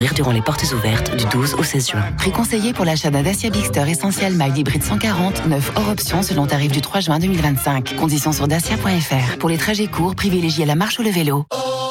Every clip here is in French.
découvrir durant les portes ouvertes du 12 au 16 juin. Prix conseillé pour l'achat d'un Dacia Bigster Essentiel Mild Hybride 140, 9 hors option selon tarif du 3 juin 2025. Conditions sur dacia.fr. Pour les trajets courts, privilégiez la marche ou le vélo.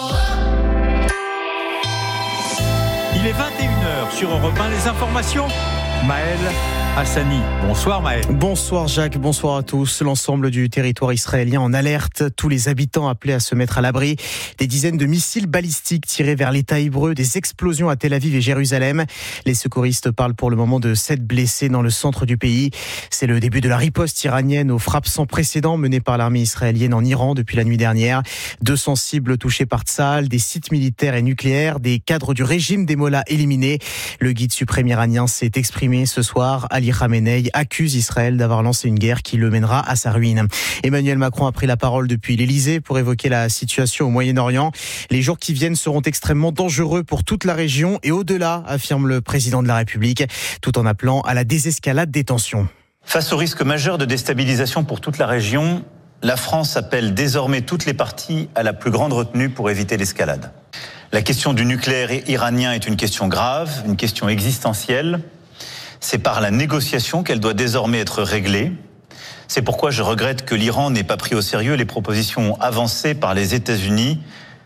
Il est 21h sur Europe 1, les informations. Maël Hassani. Bonsoir Maël. Bonsoir Jacques, bonsoir à tous. L'ensemble du territoire israélien en alerte. Tous les habitants appelés à se mettre à l'abri. Des dizaines de missiles balistiques tirés vers l'État hébreu, des explosions à Tel Aviv et Jérusalem. Les secouristes parlent pour le moment de 7 blessés dans le centre du pays. C'est le début de la riposte iranienne aux frappes sans précédent menées par l'armée israélienne en Iran depuis la nuit dernière. 200 cibles touchées par Tsahal, des sites militaires et nucléaires, des cadres du régime des Mollahs éliminés. Le guide suprême iranien s'est exprimé ce soir. Ali Khamenei accuse Israël d'avoir lancé une guerre qui le mènera à sa ruine. Emmanuel Macron a pris la parole depuis l'Elysée pour évoquer la situation au Moyen-Orient. Les jours qui viennent seront extrêmement dangereux pour toute la région et au-delà, affirme le président de la République, tout en appelant à la désescalade des tensions. Face au risque majeur de déstabilisation pour toute la région, la France appelle désormais toutes les parties à la plus grande retenue pour éviter l'escalade. La question du nucléaire iranien est une question grave, une question existentielle. C'est par la négociation qu'elle doit désormais être réglée. C'est pourquoi je regrette que l'Iran n'ait pas pris au sérieux les propositions avancées par les États-Unis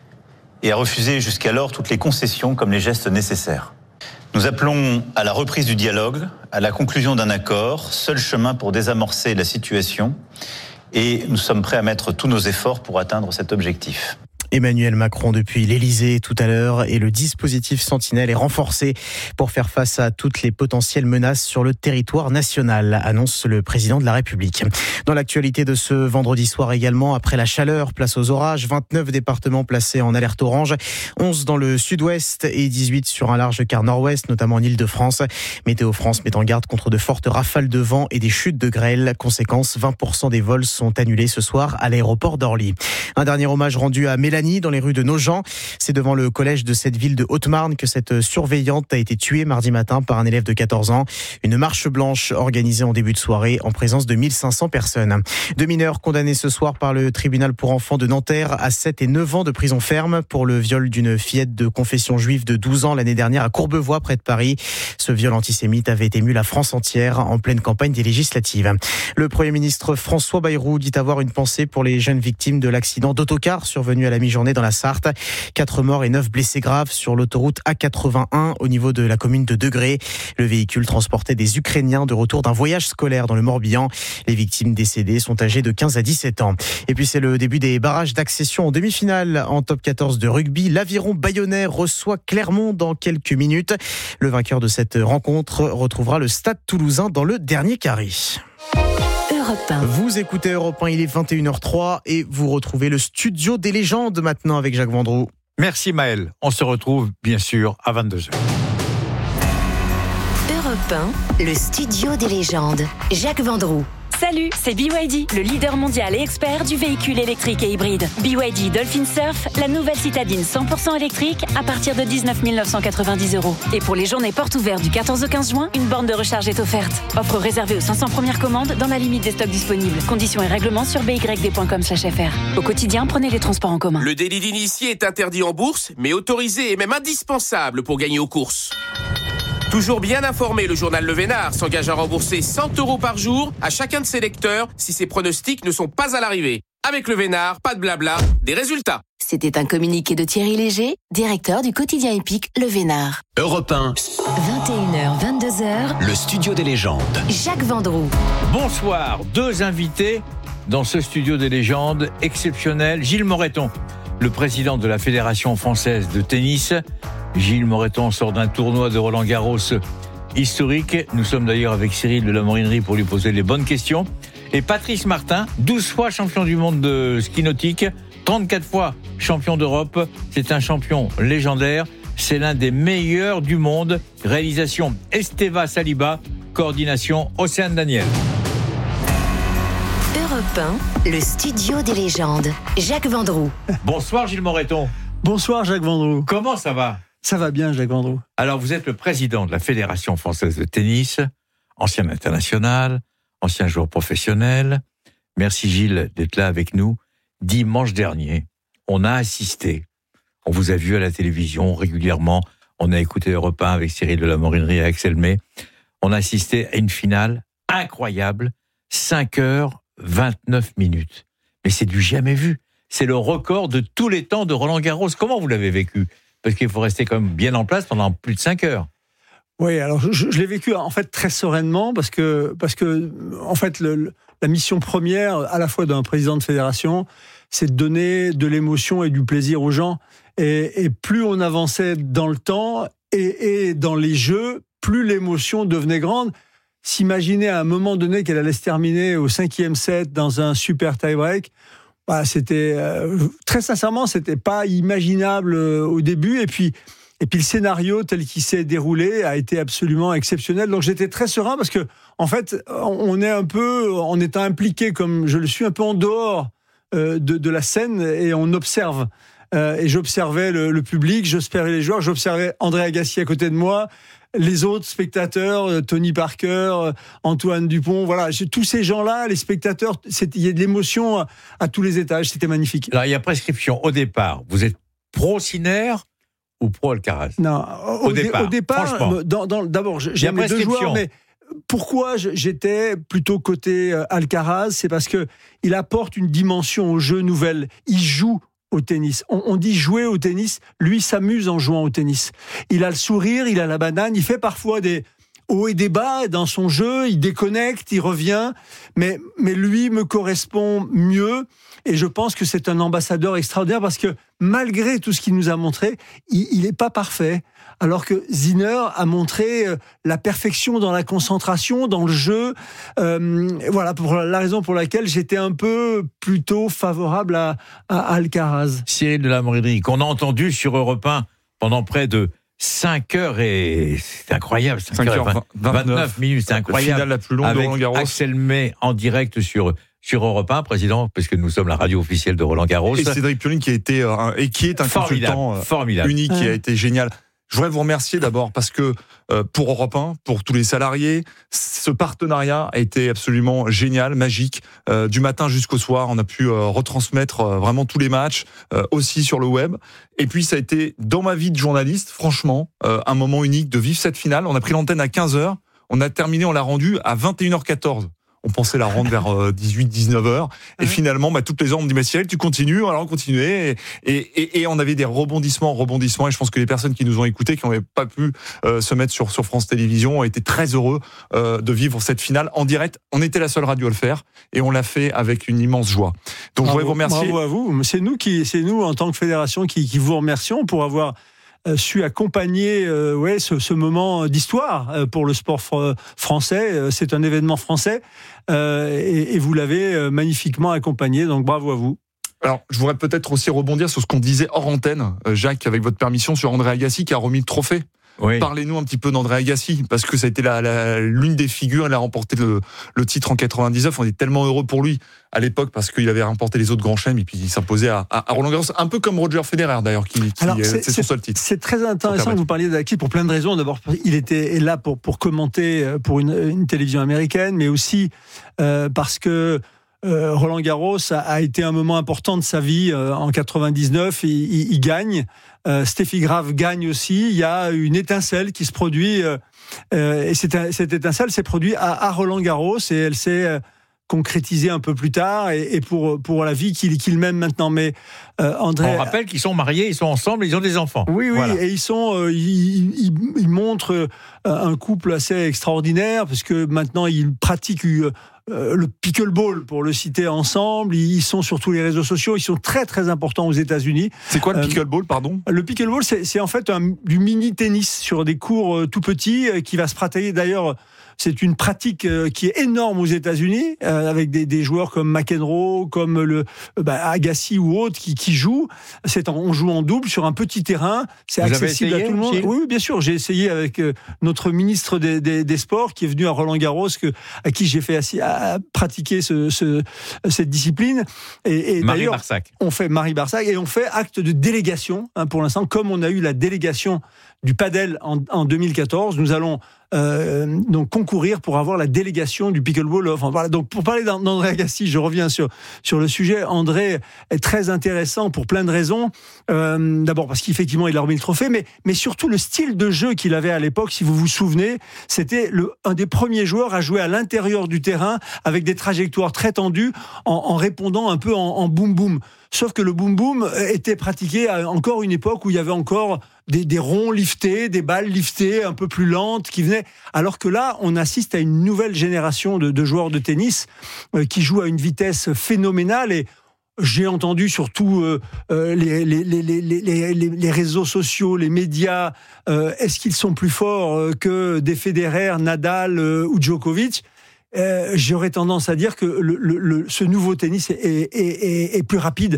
et a refusé jusqu'alors toutes les concessions comme les gestes nécessaires. Nous appelons à la reprise du dialogue, à la conclusion d'un accord, seul chemin pour désamorcer la situation, et nous sommes prêts à mettre tous nos efforts pour atteindre cet objectif. Emmanuel Macron depuis l'Elysée tout à l'heure, et le dispositif Sentinelle est renforcé pour faire face à toutes les potentielles menaces sur le territoire national, annonce le président de la République. Dans l'actualité de ce vendredi soir également, après la chaleur, place aux orages, 29 départements placés en alerte orange, 11 dans le sud-ouest et 18 sur un large quart nord-ouest, notamment en Île-de-France. Météo France met en garde contre de fortes rafales de vent et des chutes de grêle. Conséquence, 20% des vols sont annulés ce soir à l'aéroport d'Orly. Un dernier hommage rendu à Mélanie dans les rues de Nogent. C'est devant le collège de cette ville de Haute-Marne que cette surveillante a été tuée mardi matin par un élève de 14 ans. Une marche blanche organisée en début de soirée en présence de 1500 personnes. 2 mineurs condamnés ce soir par le tribunal pour enfants de Nanterre à 7 et 9 ans de prison ferme pour le viol d'une fillette de confession juive de 12 ans l'année dernière à Courbevoie près de Paris. Ce viol antisémite avait ému la France entière en pleine campagne des législatives. Le Premier ministre François Bayrou dit avoir une pensée pour les jeunes victimes de l'accident d'autocar survenu à la mi-journée dans la Sarthe. 4 morts et 9 blessés graves sur l'autoroute A81 au niveau de la commune de Degré. Le véhicule transportait des Ukrainiens de retour d'un voyage scolaire dans le Morbihan. Les victimes décédées sont âgées de 15 à 17 ans. Et puis c'est le début des barrages d'accession en demi-finale en top 14 de rugby. L'Aviron Bayonnais reçoit Clermont dans quelques minutes. Le vainqueur de cette rencontre retrouvera le Stade Toulousain dans le dernier carré. Vous écoutez Europe 1, il est 21h03 et vous retrouvez le studio des légendes maintenant avec Jacques Vendroux. Merci Maël. On se retrouve bien sûr à 22h. Europe 1, le studio des légendes. Jacques Vendroux. Salut, c'est BYD, le leader mondial et expert du véhicule électrique et hybride. BYD Dolphin Surf, la nouvelle citadine 100% électrique à partir de 19 990 €. Et pour les journées portes ouvertes du 14 au 15 juin, une borne de recharge est offerte. Offre réservée aux 500 premières commandes dans la limite des stocks disponibles. Conditions et règlements sur byd.com/fr. Au quotidien, prenez les transports en commun. Le délit d'initié est interdit en bourse, mais autorisé et même indispensable pour gagner aux courses. Toujours bien informé, le journal Le Vénard s'engage à rembourser 100 € par jour à chacun de ses lecteurs si ses pronostics ne sont pas à l'arrivée. Avec Le Vénard, pas de blabla, des résultats. C'était un communiqué de Thierry Léger, directeur du quotidien épique Le Vénard. Europe 1. 21h, 22h. Le studio des légendes. Jacques Vendroux. Bonsoir, 2 invités dans ce studio des légendes exceptionnel. Gilles Moreton, le président de la Fédération française de tennis. Gilles Moreton sort d'un tournoi de Roland-Garros historique. Nous sommes d'ailleurs avec Cyril de la Morinerie pour lui poser les bonnes questions. Et Patrice Martin, 12 fois champion du monde de ski nautique, 34 fois champion d'Europe. C'est un champion légendaire. C'est l'un des meilleurs du monde. Réalisation Esteva Saliba, coordination Océane Daniel. Europe 1, le studio des légendes. Jacques Vendroux. Bonsoir Gilles Moreton. Bonsoir Jacques Vendroux. Comment ça va ? Ça va bien Jacques Vendroux. Alors vous êtes le président de la Fédération française de tennis, ancien international, ancien joueur professionnel. Merci Gilles d'être là avec nous. Dimanche dernier, on a assisté, on vous a vu à la télévision régulièrement On a écouté Europe 1 avec Cyril de la Morinerie et Axel May. On a assisté à une finale incroyable, 5h29. Mais c'est du jamais vu. C'est le record de tous les temps de Roland Garros. Comment vous l'avez vécu ? Parce qu'il faut rester quand même bien en place pendant plus de 5 heures. Oui, alors je l'ai vécu en fait très sereinement parce que en fait la mission première à la fois d'un président de fédération, c'est de donner de l'émotion et du plaisir aux gens. Et plus on avançait dans le temps et dans les jeux, plus l'émotion devenait grande. S'imaginer à un moment donné qu'elle allait se terminer au 5e set dans un super tie-break, c'était très sincèrement, c'était pas imaginable au début. Et puis le scénario tel qu'il s'est déroulé a été absolument exceptionnel. Donc j'étais très serein parce que en fait, on est un peu, en étant impliqué comme je le suis, un peu en dehors de la scène et on observe. Et j'observais le public, j'observais les joueurs, j'observais André Agassi à côté de moi, les autres spectateurs, Tony Parker, Antoine Dupont, voilà, tous ces gens-là, les spectateurs, il y a de l'émotion à tous les étages, c'était magnifique. Alors il y a prescription au départ. Vous êtes pro-Sinner ou pro-Alcaraz ? Non, au départ, d'abord, j'aime les deux joueurs, mais pourquoi j'étais plutôt côté Alcaraz ? C'est parce que il apporte une dimension au jeu nouvelle. Il joue au tennis. On dit jouer au tennis. Lui s'amuse en jouant au tennis. Il a le sourire, il a la banane. Il fait parfois des hauts et des bas dans son jeu. Il déconnecte, il revient. Mais lui me correspond mieux. Et je pense que c'est un ambassadeur extraordinaire parce que malgré tout ce qu'il nous a montré, il n'est pas parfait. Alors que Sinner a montré la perfection dans la concentration, dans le jeu. Voilà pour la raison pour laquelle j'étais un peu plutôt favorable à Alcaraz. Cyril de la Morinerie, qu'on a entendu sur Europe 1 pendant près de 5 heures et c'est incroyable. 5h29, c'est incroyable. La finale la plus longue de Roland Garros. Avec Axel May en direct sur Europe 1, président, parce que nous sommes la radio officielle de Roland Garros. Et Cédric Pioline qui est un consultant unique, qui a été génial. Je voudrais vous remercier d'abord parce que pour Europe 1, pour tous les salariés, ce partenariat a été absolument génial, magique. Du matin jusqu'au soir, on a pu retransmettre vraiment tous les matchs, aussi sur le web. Et puis ça a été, dans ma vie de journaliste, franchement, un moment unique de vivre cette finale. On a pris l'antenne à 15h, on l'a rendue à 21h14. On pensait la rendre vers 18-19h. Et finalement, toutes les heures, on me dit, mais Cyril, tu continues. Alors on continuait. Et on avait des rebondissements. Et je pense que les personnes qui nous ont écoutés, qui n'avaient pas pu se mettre sur France Télévisions, ont été très heureux de vivre cette finale en direct. On était la seule radio à le faire. Et on l'a fait avec une immense joie. Donc je voudrais vous remercier. Bravo à vous. C'est nous, en tant que fédération, qui vous remercions pour avoir su accompagner ce moment d'histoire pour le sport français. C'est un événement français et vous l'avez magnifiquement accompagné, donc bravo à vous. Alors, je voudrais peut-être aussi rebondir sur ce qu'on disait hors antenne, Jacques, avec votre permission, sur André Agassi qui a remis le trophée. Oui. Parlez-nous un petit peu d'André Agassi, parce que ça a été l'une des figures. Il a remporté le titre en 99. On est tellement heureux pour lui à l'époque parce qu'il avait remporté les autres grands chelems et puis il s'imposait à Roland Garros, un peu comme Roger Federer d'ailleurs, c'est son seul titre. C'est très intéressant que vous parliez d'Agassi pour plein de raisons. D'abord, il était là pour commenter pour une télévision américaine, mais aussi parce que Roland Garros a été un moment important de sa vie en 99. Il gagne. Steffi Graf gagne aussi. Il y a une étincelle qui se produit et cette étincelle s'est produite à Roland Garros et elle s'est concrétisée un peu plus tard et pour la vie qu'il mène maintenant. Mais André, on rappelle qu'ils sont mariés, ils sont ensemble, ils ont des enfants. Oui, voilà. Et ils montrent un couple assez extraordinaire parce que maintenant ils pratiquent le pickleball, pour le citer, ensemble. Ils sont sur tous les réseaux sociaux. Ils sont très très importants aux États-Unis. C'est quoi le pickleball, pardon ? Le pickleball, c'est en fait du mini tennis sur des cours tout petits qui va se pratiquer. D'ailleurs, c'est une pratique qui est énorme aux États-Unis avec des joueurs comme McEnroe, comme Agassi ou autres qui jouent. On joue en double sur un petit terrain. C'est accessible à tout le monde. Oui, bien sûr. J'ai essayé avec notre ministre des Sports qui est venu à Roland-Garros, à qui j'ai fait à pratiquer cette discipline. Et Marie d'ailleurs, Barsac. On fait Marie Barsac et on fait acte de délégation pour l'instant, comme on a eu la délégation du padel en 2014. Nous allons donc concourir pour avoir la délégation du pickleball. Enfin, voilà. Donc pour parler d'André Agassi, je reviens sur le sujet. André est très intéressant pour plein de raisons. D'abord parce qu'effectivement il a remis le trophée, mais surtout le style de jeu qu'il avait à l'époque. Si vous vous souvenez, c'était un des premiers joueurs à jouer à l'intérieur du terrain avec des trajectoires très tendues en répondant un peu en boom-boom. Sauf que le boom-boom était pratiqué à encore une époque où il y avait encore des ronds liftés, des balles liftées un peu plus lentes qui venaient. Alors que là, on assiste à une nouvelle génération de joueurs de tennis qui jouent à une vitesse phénoménale. Et j'ai entendu surtout les réseaux sociaux, les médias, est-ce qu'ils sont plus forts que des Federer, Nadal ou Djokovic ? J'aurais tendance à dire que ce nouveau tennis est plus rapide.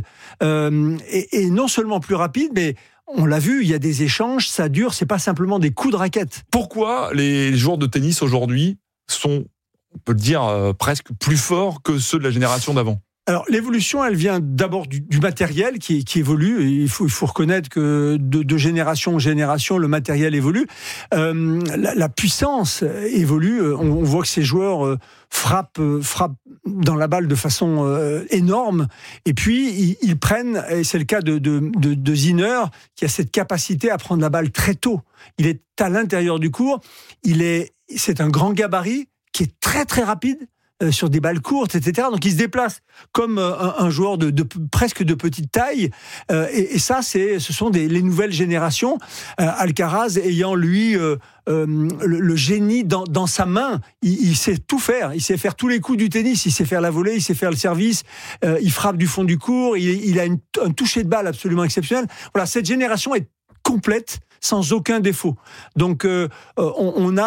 Et non seulement plus rapide, mais on l'a vu, il y a des échanges, ça dure, c'est pas simplement des coups de raquette. Pourquoi les joueurs de tennis aujourd'hui sont, on peut le dire, presque plus forts que ceux de la génération d'avant ? Alors l'évolution, elle vient d'abord du matériel qui évolue. Et il faut reconnaître que de génération en génération, le matériel évolue. La puissance évolue. On voit que ces joueurs frappent dans la balle de façon énorme. Et puis ils prennent, et c'est le cas de Sinner, qui a cette capacité à prendre la balle très tôt. Il est à l'intérieur du court. C'est un grand gabarit qui est très très rapide. Sur des balles courtes, etc. Donc il se déplace comme un joueur presque de petite taille. Et ça, ce sont les nouvelles générations. Alcaraz ayant lui le génie dans sa main, il sait tout faire. Il sait faire tous les coups du tennis. Il sait faire la volée, il sait faire le service. Il frappe du fond du court. Il a un toucher de balle absolument exceptionnel. Voilà, cette génération est complète, sans aucun défaut. Donc on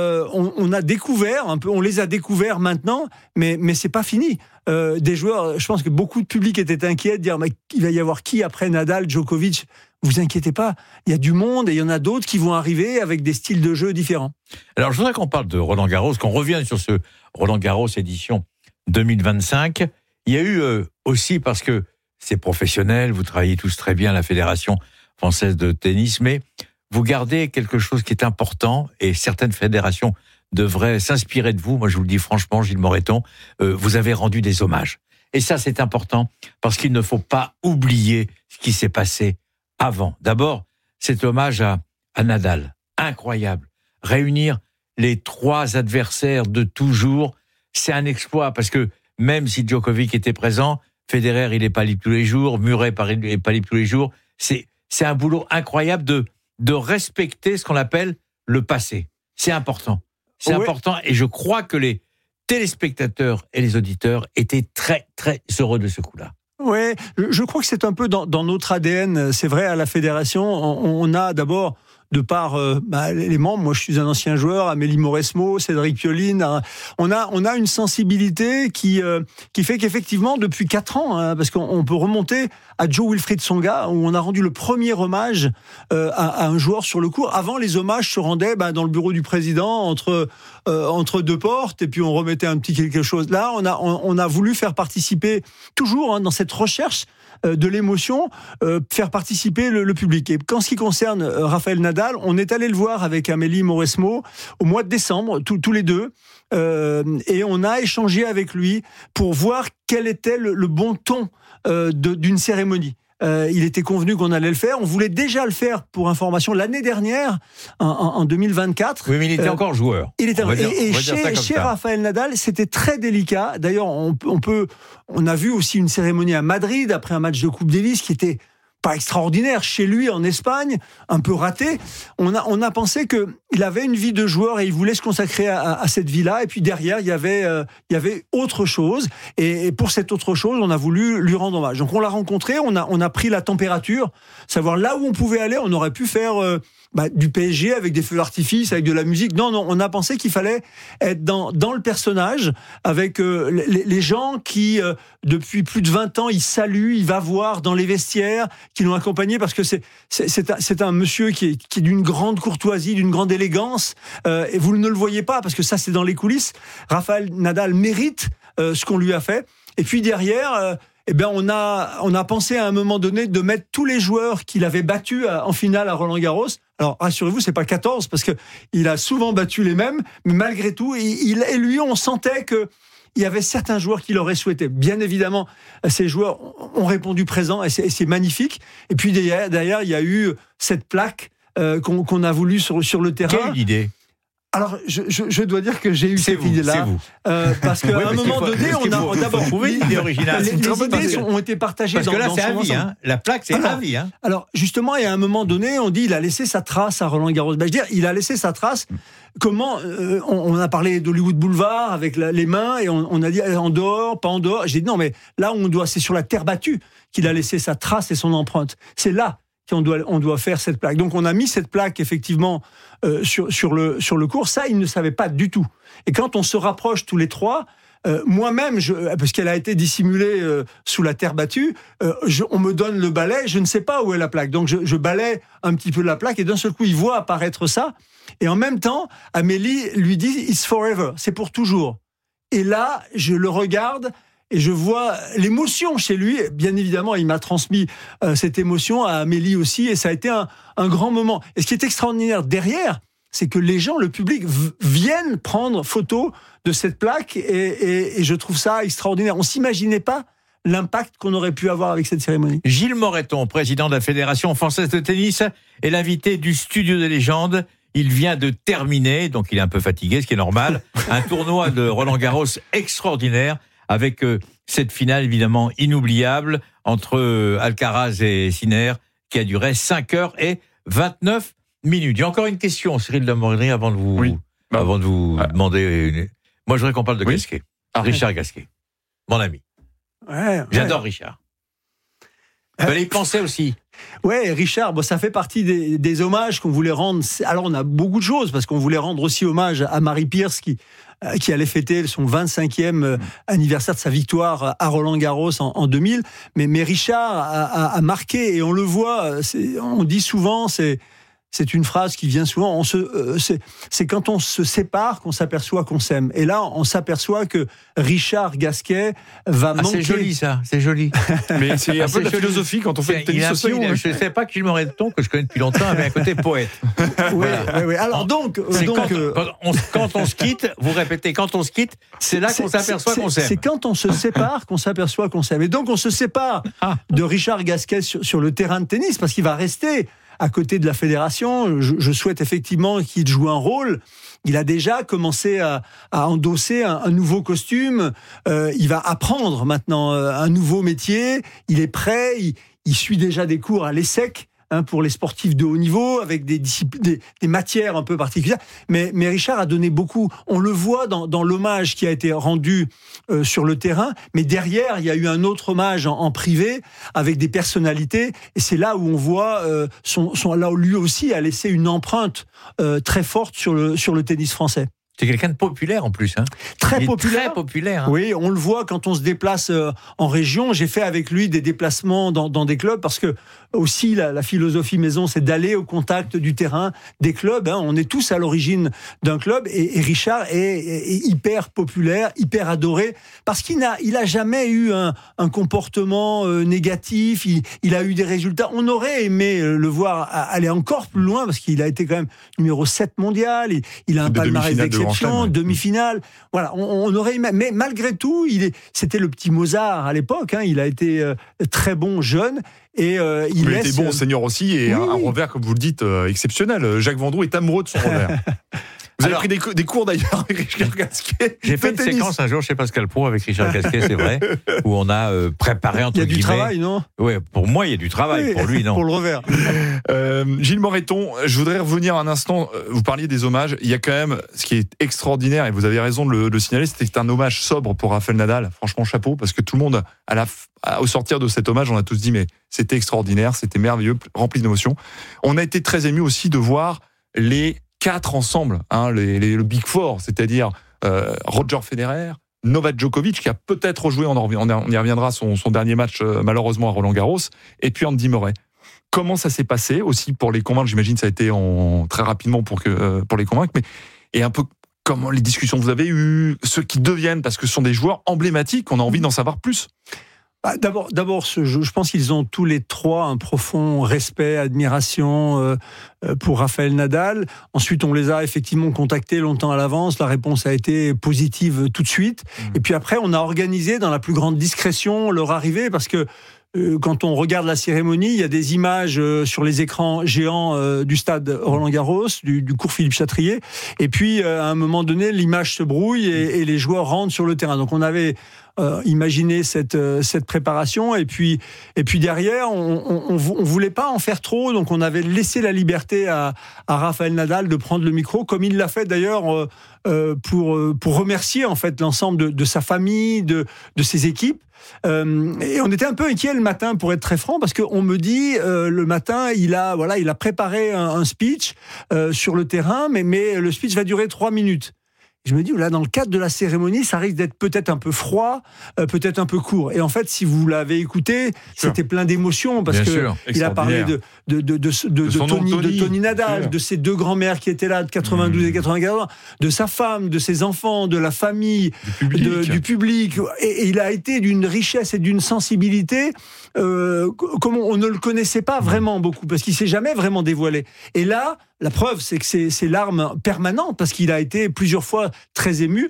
a découvert un peu, on les a découverts maintenant, mais c'est pas fini. Des joueurs, je pense que beaucoup de public étaient inquiets de dire mais il va y avoir qui après Nadal, Djokovic. Vous inquiétez pas, il y a du monde et il y en a d'autres qui vont arriver avec des styles de jeu différents. Alors je voudrais qu'on parle de Roland Garros, qu'on revienne sur ce Roland Garros édition 2025. Il y a eu aussi, parce que c'est professionnel, vous travaillez tous très bien à la Fédération française de tennis, mais vous gardez quelque chose qui est important et certaines fédérations devraient s'inspirer de vous. Moi, je vous le dis franchement, Gilles Moreton, vous avez rendu des hommages. Et ça, c'est important parce qu'il ne faut pas oublier ce qui s'est passé avant. D'abord, cet hommage à Nadal. Incroyable. Réunir les 3 adversaires de toujours, c'est un exploit parce que même si Djokovic était présent, Federer, il n'est pas libre tous les jours, Murray n'est pas libre tous les jours. C'est un boulot incroyable de respecter ce qu'on appelle le passé. C'est important. C'est important et je crois que les téléspectateurs et les auditeurs étaient très, très heureux de ce coup-là. Oui, je crois que c'est un peu dans notre ADN. C'est vrai, à la Fédération, on a d'abord, de par les membres, moi je suis un ancien joueur, Amélie Mauresmo, Cédric Pioline, on a une sensibilité qui fait qu'effectivement depuis 4 ans, parce qu'on peut remonter à Jo-Wilfried Tsonga, où on a rendu le premier hommage à un joueur sur le court. Avant, les hommages se rendaient dans le bureau du président entre 2 portes, et puis on remettait un petit quelque chose. Là, on a voulu faire participer, toujours dans cette recherche de l'émotion, faire participer le public. Et qu'en ce qui concerne Rafael Nadal, on est allé le voir avec Amélie Mauresmo au mois de décembre, tous les deux, et on a échangé avec lui pour voir quel était le bon ton d'une cérémonie. Il était convenu qu'on allait le faire. On voulait déjà le faire, pour information, l'année dernière, en 2024. Oui, mais il était encore joueur. Il était chez Rafael Nadal, c'était très délicat. D'ailleurs, on a vu aussi une cérémonie à Madrid après un match de Coupe Davis qui était pas extraordinaire. Chez lui, en Espagne, un peu raté. On a pensé qu'il avait une vie de joueur et il voulait se consacrer à cette vie-là. Et puis derrière, il y avait autre chose. Et pour cette autre chose, on a voulu lui rendre hommage. Donc on l'a rencontré, on a pris la température, savoir là où on pouvait aller. On aurait pu faire du PSG avec des feux d'artifice, avec de la musique. Non, on a pensé qu'il fallait être dans le personnage, avec les gens qui, depuis plus de 20 ans, il salue, il va voir dans les vestiaires, qui l'ont accompagné, parce que c'est un monsieur qui est d'une grande courtoisie, d'une grande élégance, et vous ne le voyez pas, parce que ça, c'est dans les coulisses. Rafael Nadal mérite ce qu'on lui a fait. Et puis derrière... on a pensé à un moment donné de mettre tous les joueurs qu'il avait battus en finale à Roland Garros, Alors, rassurez-vous, c'est pas 14, parce qu'il a souvent battu les mêmes, mais malgré tout, et lui, on sentait que il y avait certains joueurs qui l'auraient souhaité. Bien évidemment, ces joueurs ont répondu présent, et c'est magnifique. Et puis, derrière, il y a eu cette plaque qu'on a voulu sur le terrain. Quelle idée ? Alors, je dois dire que j'ai eu cette idée-là. C'est vous. Parce qu'à un moment donné, on a d'abord trouvé l'idée originale. Les idées ont été partagées parce que là, c'est à vie. La plaque, c'est à vie. Alors, justement, et à un moment donné, on dit il a laissé sa trace à Roland-Garros. Je veux dire, il a laissé sa trace. Comment on a parlé d'Hollywood Boulevard avec les mains et on a dit en dehors, pas en dehors. J'ai dit non, mais là, c'est sur la terre battue qu'il a laissé sa trace et son empreinte. C'est là qu'on doit faire cette plaque. Donc on a mis cette plaque effectivement sur le court. Ça, il ne savait pas du tout. Et quand on se rapproche tous les trois, moi-même, parce qu'elle a été dissimulée sous la terre battue, on me donne le balai, je ne sais pas où est la plaque. Donc je balaie un petit peu la plaque et d'un seul coup, il voit apparaître ça. Et en même temps, Amélie lui dit « It's forever », c'est pour toujours. Et là, je le regarde et je vois l'émotion chez lui. Bien évidemment, il m'a transmis cette émotion à Amélie aussi, et ça a été un grand moment. Et ce qui est extraordinaire derrière, c'est que les gens, le public, viennent prendre photo de cette plaque, et je trouve ça extraordinaire. On ne s'imaginait pas l'impact qu'on aurait pu avoir avec cette cérémonie. Gilles Moreton, président de la Fédération française de tennis, est l'invité du Studio des légendes. Il vient de terminer, donc il est un peu fatigué, ce qui est normal, un tournoi de Roland-Garros extraordinaire, avec cette finale évidemment inoubliable entre Alcaraz et Sinner, qui a duré 5h29. Il y a encore une question, Cyril Lamornerie, avant de vous demander. Moi, je voudrais qu'on parle de Gasquet. Richard Gasquet, mon ami. J'adore Richard. Il fallait y penser aussi. Ouais, Richard, ça fait partie des hommages qu'on voulait rendre. Alors, on a beaucoup de choses, parce qu'on voulait rendre aussi hommage à Mary Pierce, qui allait fêter son 25e anniversaire de sa victoire à Roland-Garros en 2000. Mais Richard a marqué, et on le voit, on dit souvent, c'est une phrase qui vient souvent, c'est quand on se sépare qu'on s'aperçoit qu'on s'aime. Et là, on s'aperçoit que Richard Gasquet va manquer... C'est joli ça, c'est joli. Mais c'est un peu la philosophie quand on fait du tennis aussi. Je ne sais pas que Gilles Moreton, que je connais depuis longtemps, avait un côté poète. Oui. Alors quand on se quitte, vous répétez, quand on se quitte, c'est là qu'on s'aperçoit qu'on s'aime. C'est quand on se sépare qu'on s'aperçoit qu'on s'aime. Et donc on se sépare de Richard Gasquet sur le terrain de tennis, parce qu'il va rester à côté de la fédération. Je souhaite effectivement qu'il joue un rôle. Il a déjà commencé à endosser un nouveau costume. Il va apprendre maintenant un nouveau métier. Il est prêt. Il suit déjà des cours à l'ESSEC, pour les sportifs de haut niveau, avec des matières un peu particulières. Mais Richard a donné beaucoup. On le voit dans l'hommage qui a été rendu sur le terrain, mais derrière, il y a eu un autre hommage en privé, avec des personnalités, et c'est là où on voit là où lui aussi a laissé une empreinte très forte sur le tennis français. C'est quelqu'un de populaire en plus. Très Il est populaire. Très populaire. Oui, on le voit quand on se déplace en région. J'ai fait avec lui des déplacements dans des clubs, parce que aussi la philosophie maison, c'est d'aller au contact du terrain, des clubs. On est tous à l'origine d'un club, et Richard est hyper populaire, hyper adoré, parce qu'il a jamais eu un comportement négatif. Il a eu des résultats. On aurait aimé le voir aller encore plus loin, parce qu'il a été quand même numéro 7 mondial. Il a un palmarès d'exception, demi-finale. Voilà, on aurait aimé. Mais malgré tout, c'était le petit Mozart à l'époque. Il a été très bon jeune. Et il était bon senior aussi, et un revers, comme vous le dites, exceptionnel. Jacques Vendroux est amoureux de son revers. Vous avez pris des cours d'ailleurs avec Richard Gasquet. J'ai fait une séquence un jour chez Pascal Pro avec Richard Gasquet, c'est vrai, où on a préparé entre guillemets. Il y a du travail, non ? Oui, pour moi il y a du travail, pour lui non. Pour le revers. Gilles Moreton, je voudrais revenir un instant. Vous parliez des hommages. Il y a quand même ce qui est extraordinaire, et vous avez raison de le signaler, c'était un hommage sobre pour Rafael Nadal. Franchement, chapeau, parce que tout le monde, au sortir de cet hommage, on a tous dit mais c'était extraordinaire, c'était merveilleux, rempli d'émotions. On a été très émus aussi de voir les 4 ensemble, le Big Four, c'est-à-dire Roger Federer, Novak Djokovic, qui a peut-être rejoué, on y reviendra, son dernier match malheureusement à Roland-Garros, et puis Andy Murray. Comment ça s'est passé aussi pour les convaincre? J'imagine que ça a été très rapidement pour les convaincre, et un peu comment les discussions que vous avez eues, ceux qui deviennent, parce que ce sont des joueurs emblématiques, on a envie d'en savoir plus. D'abord, je pense qu'ils ont tous les trois un profond respect, admiration pour Rafael Nadal. Ensuite, on les a effectivement contactés longtemps à l'avance. La réponse a été positive tout de suite. Et puis après, on a organisé dans la plus grande discrétion leur arrivée parce que quand on regarde la cérémonie, il y a des images sur les écrans géants du stade Roland-Garros, du cours Philippe Chatrier. Et puis, à un moment donné, l'image se brouille et les joueurs rentrent sur le terrain. Donc, on avait imaginé cette préparation. Et puis derrière, on voulait pas en faire trop. Donc, on avait laissé la liberté à Rafael Nadal de prendre le micro, comme il l'a fait d'ailleurs pour remercier en fait l'ensemble de sa famille, de ses équipes. Et on était un peu inquiet le matin, pour être très franc, parce qu'on me dit le matin, il a préparé un speech sur le terrain, mais le speech va durer 3 minutes. Je me dis, là, dans le cadre de la cérémonie, ça risque d'être peut-être un peu froid, peut-être un peu court. Et en fait, si vous l'avez écouté, c'était plein d'émotions, parce qu'il a parlé de Tony Nadal, de ses 2 grands-mères qui étaient là, de 92 et 94, de sa femme, de ses enfants, de la famille, du public. Et il a été d'une richesse et d'une sensibilité comme on ne le connaissait pas vraiment beaucoup, parce qu'il s'est jamais vraiment dévoilé. Et là, la preuve, c'est que ces larmes permanentes, parce qu'il a été plusieurs fois très ému,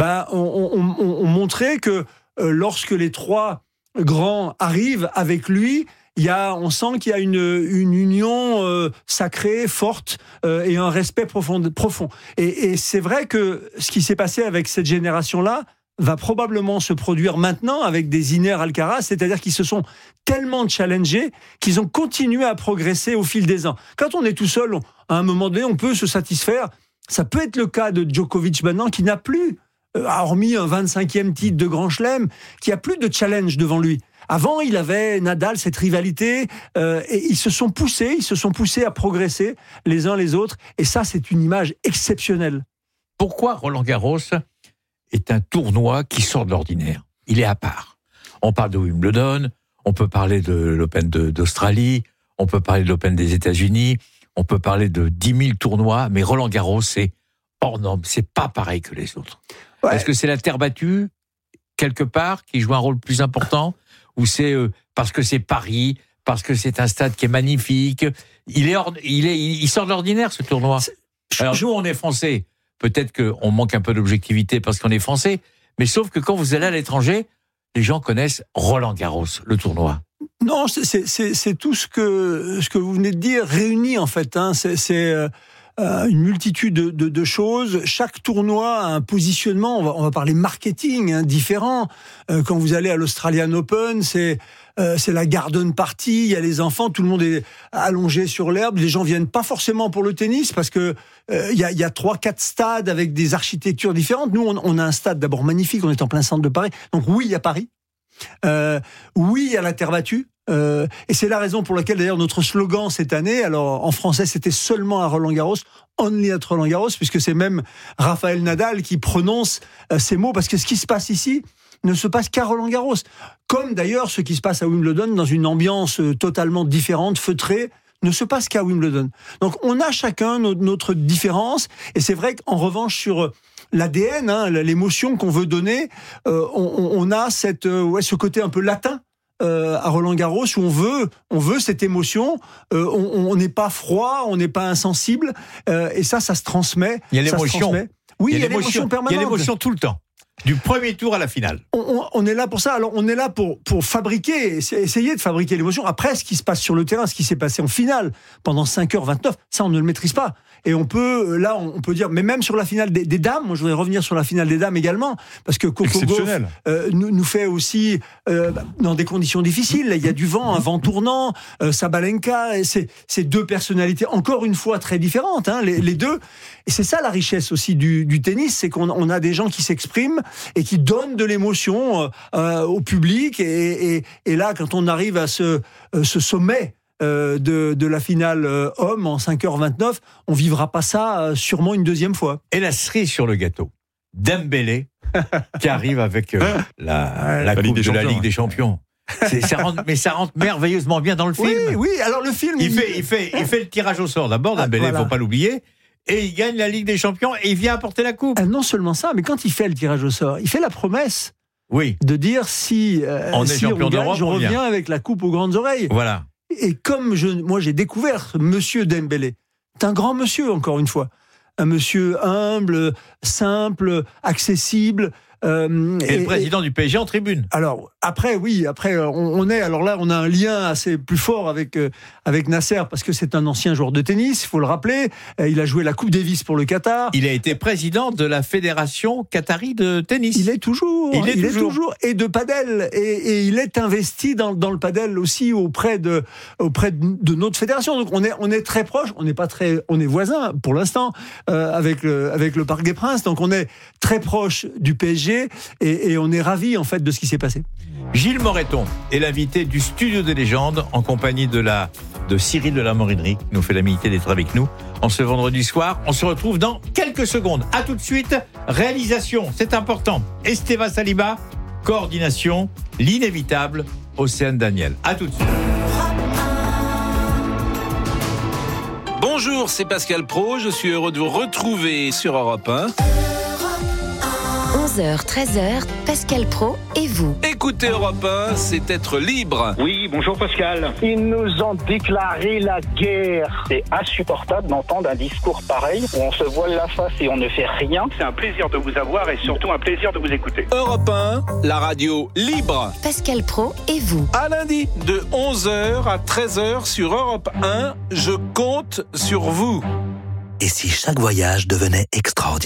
on montrait que lorsque les 3 grands arrivent avec lui, on sent qu'il y a une union sacrée, forte, et un respect profond. Et c'est vrai que ce qui s'est passé avec cette génération-là va probablement se produire maintenant avec des Sinner Alcaraz, c'est-à-dire qu'ils se sont tellement challengés qu'ils ont continué à progresser au fil des ans. Quand on est tout seul, à un moment donné, on peut se satisfaire. Ça peut être le cas de Djokovic maintenant, qui n'a plus, hormis un 25e titre de Grand Chelem, qui a plus de challenge devant lui. Avant, il avait Nadal, cette rivalité, et ils se sont poussés à progresser les uns les autres, et ça, c'est une image exceptionnelle. Pourquoi Roland-Garros est un tournoi qui sort de l'ordinaire? Il est à part. On parle de Wimbledon, on peut parler de l'Open d'Australie, on peut parler de l'Open des États-Unis, on peut parler de 10 000 tournois, mais Roland-Garros, c'est hors norme, c'est pas pareil que les autres. Ouais. Est-ce que c'est la terre battue, quelque part, qui joue un rôle plus important, ou c'est parce que c'est Paris, parce que c'est un stade qui est magnifique? Il sort de l'ordinaire, ce tournoi. Alors nous, on est français. Peut-être qu'on manque un peu d'objectivité parce qu'on est français, mais sauf que quand vous allez à l'étranger, les gens connaissent Roland-Garros, le tournoi. Non, c'est tout ce que vous venez de dire réuni en fait. C'est une multitude de choses. Chaque tournoi a un positionnement. On va parler marketing différent. Quand vous allez à l'Australian Open, c'est la garden party, il y a les enfants, tout le monde est allongé sur l'herbe. Les gens viennent pas forcément pour le tennis parce que il y a 3-4 stades avec des architectures différentes. Nous, on a un stade d'abord magnifique, on est en plein centre de Paris. Donc oui, il y a Paris. Oui, il y a la terre battue. Et c'est la raison pour laquelle d'ailleurs notre slogan cette année, alors en français c'était seulement à Roland-Garros, only at Roland-Garros, puisque c'est même Rafael Nadal qui prononce ces mots, parce que ce qui se passe ici ne se passe qu'à Roland-Garros. Comme d'ailleurs ce qui se passe à Wimbledon, dans une ambiance totalement différente, feutrée, ne se passe qu'à Wimbledon. Donc on a chacun notre différence, et c'est vrai qu'en revanche sur l'ADN, l'émotion qu'on veut donner, on a ce côté un peu latin à Roland-Garros, où on veut cette émotion, on n'est pas froid, on n'est pas insensible, et ça se transmet. Il y a l'émotion. Oui, il y a l'émotion permanente. Il y a l'émotion tout le temps. Du premier tour à la finale. On est là pour ça. Alors, on est là pour fabriquer, essayer de fabriquer l'émotion. Après, ce qui se passe sur le terrain, ce qui s'est passé en finale, pendant 5h29, ça, on ne le maîtrise pas. Et on peut dire, mais même sur la finale des dames, moi, je voudrais revenir sur la finale des dames également, parce que Coco Gauff nous fait aussi, dans des conditions difficiles. Il y a du vent, un vent tournant, Sabalenka, c'est 2 personnalités, encore une fois, très différentes, les deux. Et c'est ça la richesse aussi du tennis, c'est qu'on a des gens qui s'expriment et qui donnent de l'émotion au public. Et là, quand on arrive à ce sommet de la finale homme en 5h29, on vivra pas ça sûrement une deuxième fois. Et la cerise sur le gâteau, Dembélé qui arrive avec la coupe de la Ligue des Champions. Ça rentre merveilleusement bien dans le film. Oui, alors le film... Il fait le tirage au sort d'abord, Dembélé, faut pas l'oublier. Et il gagne la Ligue des Champions et il vient apporter la coupe. Non seulement ça, mais quand il fait le tirage au sort, il fait la promesse de dire si on est champion d'Europe, je reviens avec la coupe aux grandes oreilles. Voilà. Et comme moi j'ai découvert Monsieur Dembélé, c'est un grand monsieur encore une fois, un monsieur humble, simple, accessible. Et le président du PSG en tribune. Alors après on a un lien assez plus fort avec Nasser parce que c'est un ancien joueur de tennis, il faut le rappeler. Il a joué la Coupe Davis pour le Qatar. Il a été président de la fédération qatari de tennis. Il est toujours et de padel et il est investi dans le padel aussi auprès de notre fédération. Donc on est très proche, on est voisins pour l'instant avec le Parc des Princes. Donc on est très proche du PSG. Et on est ravis en fait de ce qui s'est passé. Gilles Moreton est l'invité du Studio des légendes en compagnie de Cyril de la Morinerie qui nous fait l'amitié d'être avec nous en ce vendredi soir. On se retrouve dans quelques secondes. À tout de suite. Réalisation, c'est important. Esteva Saliba, coordination, l'inévitable Océane Daniel. À tout de suite. Bonjour, c'est Pascal Praud. Je suis heureux de vous retrouver sur Europe 1. 11h, 13h, Pascal Praud et vous. Écoutez Europe 1, c'est être libre. Oui, bonjour Pascal. Ils nous ont déclaré la guerre. C'est insupportable d'entendre un discours pareil où on se voile la face et on ne fait rien. C'est un plaisir de vous avoir et surtout un plaisir de vous écouter. Europe 1, la radio libre. Pascal Praud et vous. À lundi, de 11h à 13h sur Europe 1, je compte sur vous. Et si chaque voyage devenait extraordinaire ?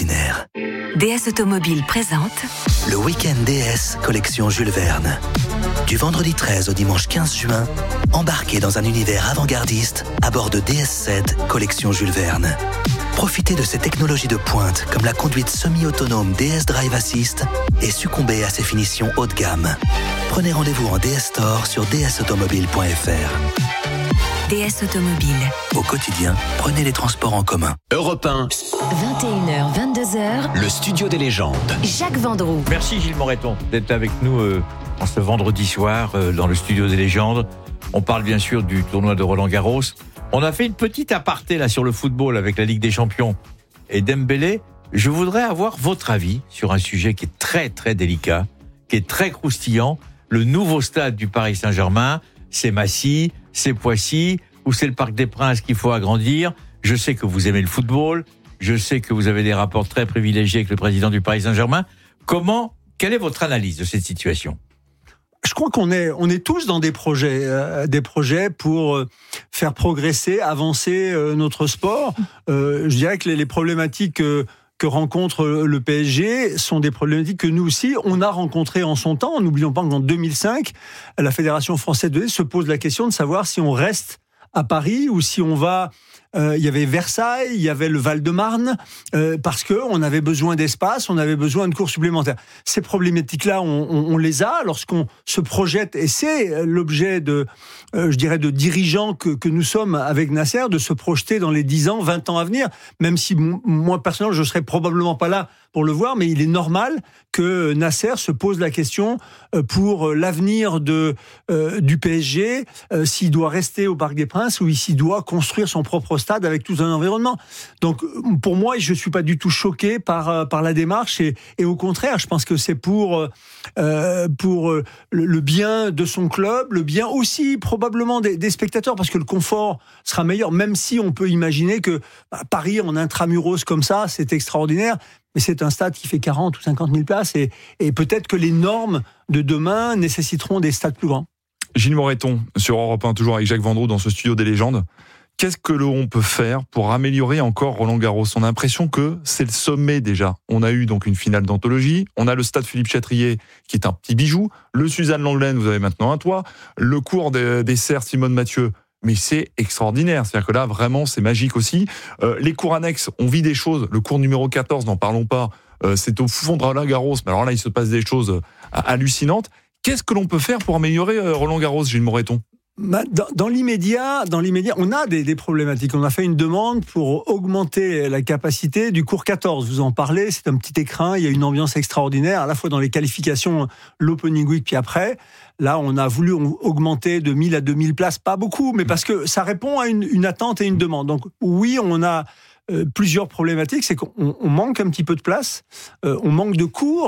DS Automobile présente le week-end DS collection Jules Verne. Du vendredi 13 au dimanche 15 juin, embarquez dans un univers avant-gardiste à bord de DS7 collection Jules Verne. Profitez de ces technologies de pointe comme la conduite semi-autonome DS Drive Assist et succombez à ses finitions haut de gamme. Prenez rendez-vous en DS Store sur dsautomobile.fr. DS Automobile. Au quotidien, prenez les transports en commun. Europe 1. 21h, 22h. Le studio des légendes. Jacques Vendroux. Merci Gilles Moreton d'être avec nous en ce vendredi soir dans le studio des légendes. On parle bien sûr du tournoi de Roland-Garros. On a fait une petite aparté là sur le football avec la Ligue des Champions et Dembélé. Je voudrais avoir votre avis sur un sujet qui est très très délicat, qui est très croustillant. Le nouveau stade du Paris Saint-Germain, c'est Massy, c'est Poissy, ou c'est le Parc des Princes qu'il faut agrandir. Je sais que vous aimez le football, je sais que vous avez des rapports très privilégiés avec le président du Paris Saint-Germain. Quelle est votre analyse de cette situation ? Je crois qu'on est tous dans des projets pour faire progresser, avancer notre sport. Je dirais que les problématiques que rencontre le PSG sont des problématiques que nous aussi, on a rencontrées en son temps. N'oublions pas qu'en 2005, la Fédération française de tennis se pose la question de savoir si on reste à Paris ou si on va... il y avait Versailles, il y avait le Val-de-Marne, parce qu'on avait besoin d'espace, on avait besoin de cours supplémentaires. Ces problématiques-là, on les a lorsqu'on se projette, et c'est l'objet de dirigeants que nous sommes avec Nasser, de se projeter dans les 10 ans, 20 ans à venir, même si moi, personnellement, je ne serai probablement pas là pour le voir, mais il est normal que Nasser se pose la question pour l'avenir du PSG, s'il doit rester au Parc des Princes ou s'il doit construire son propre stade avec tout un environnement. Donc, pour moi, je ne suis pas du tout choqué par la démarche et au contraire, je pense que c'est pour le bien de son club, le bien aussi probablement des spectateurs, parce que le confort sera meilleur, même si on peut imaginer que Paris en intramuros comme ça, c'est extraordinaire. Mais c'est un stade qui fait 40 ou 50 000 places et peut-être que les normes de demain nécessiteront des stades plus grands. Gilles Moreton, sur Europe 1, toujours avec Jacques Vendroux dans ce studio des légendes. Qu'est-ce que l'on peut faire pour améliorer encore Roland-Garros ? On a l'impression que c'est le sommet déjà. On a eu donc une finale d'anthologie, on a le stade Philippe Chatrier qui est un petit bijou, le Suzanne Lenglen, vous avez maintenant un toit, le cours des Serres Simone Mathieu, mais c'est extraordinaire. C'est-à-dire que là, vraiment, c'est magique aussi. Les cours annexes, on vit des choses. Le cours numéro 14, n'en parlons pas, c'est au fond de Roland-Garros, mais alors là, il se passe des choses hallucinantes. Qu'est-ce que l'on peut faire pour améliorer Roland-Garros, Gilles Moreton ? Dans l'immédiat, on a des problématiques. On a fait une demande pour augmenter la capacité du cours 14. Vous en parlez, c'est un petit écrin, il y a une ambiance extraordinaire, à la fois dans les qualifications, l'opening week, puis après. Là, on a voulu augmenter de 1000 à 2000 places, pas beaucoup, mais parce que ça répond à une attente et une demande. Donc oui, on a plusieurs problématiques, c'est qu'on manque un petit peu de place, on manque de cours,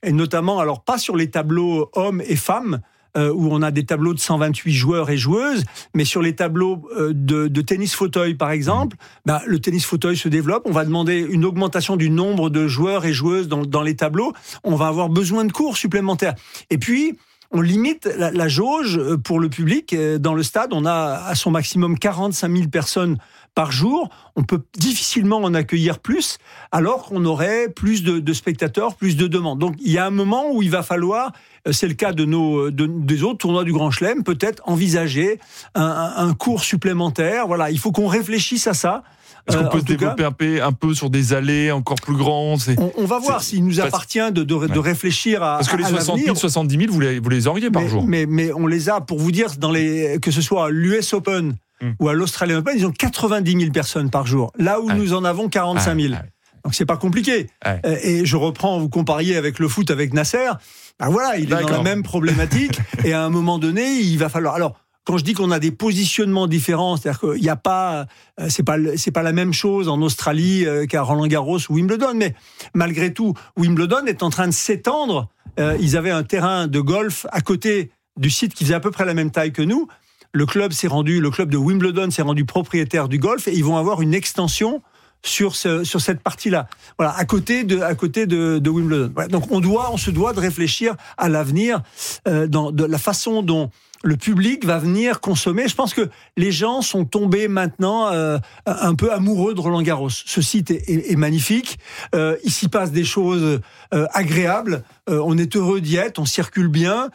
et notamment, alors pas sur les tableaux hommes et femmes, où on a des tableaux de 128 joueurs et joueuses, mais sur les tableaux de tennis fauteuil, par exemple, le tennis fauteuil se développe. On va demander une augmentation du nombre de joueurs et joueuses dans les tableaux. On va avoir besoin de cours supplémentaires. Et puis, on limite la jauge pour le public. Dans le stade, on a à son maximum 45 000 personnes par jour. On peut difficilement en accueillir plus, alors qu'on aurait plus de spectateurs, plus de demandes. Donc, il y a un moment où il va falloir, c'est le cas des autres tournois du Grand Chelem, peut-être envisager un cours supplémentaire. Voilà, il faut qu'on réfléchisse à ça. Est-ce qu'on peut se développer un peu sur des allées encore plus grands? On va voir s'il nous appartient de réfléchir à. Parce que les 60 000, 70 000, vous les auriez par jour. Mais on les a, pour vous dire, que ce soit à l'US Open ou à l'Australian Open, ils ont 90 000 personnes par jour. Là où nous en avons 45 000. Donc c'est pas compliqué. Et je reprends, vous compariez avec le foot avec Nasser. Voilà, il est dans la même problématique. Et à un moment donné, il va falloir. Alors, quand je dis qu'on a des positionnements différents, c'est-à-dire qu'il n'y a pas, c'est pas la même chose en Australie qu'à Roland-Garros ou Wimbledon, mais malgré tout, Wimbledon est en train de s'étendre. Ils avaient un terrain de golf à côté du site qui faisait à peu près la même taille que nous. Le club de Wimbledon s'est rendu propriétaire du golf et ils vont avoir une extension sur cette partie-là. Voilà, à côté de Wimbledon. Voilà, donc on se doit de réfléchir à l'avenir de la façon dont le public va venir consommer. Je pense que les gens sont tombés maintenant un peu amoureux de Roland-Garros. Ce site est magnifique. Il s'y passe des choses agréables. On est heureux d'y être. On circule bien.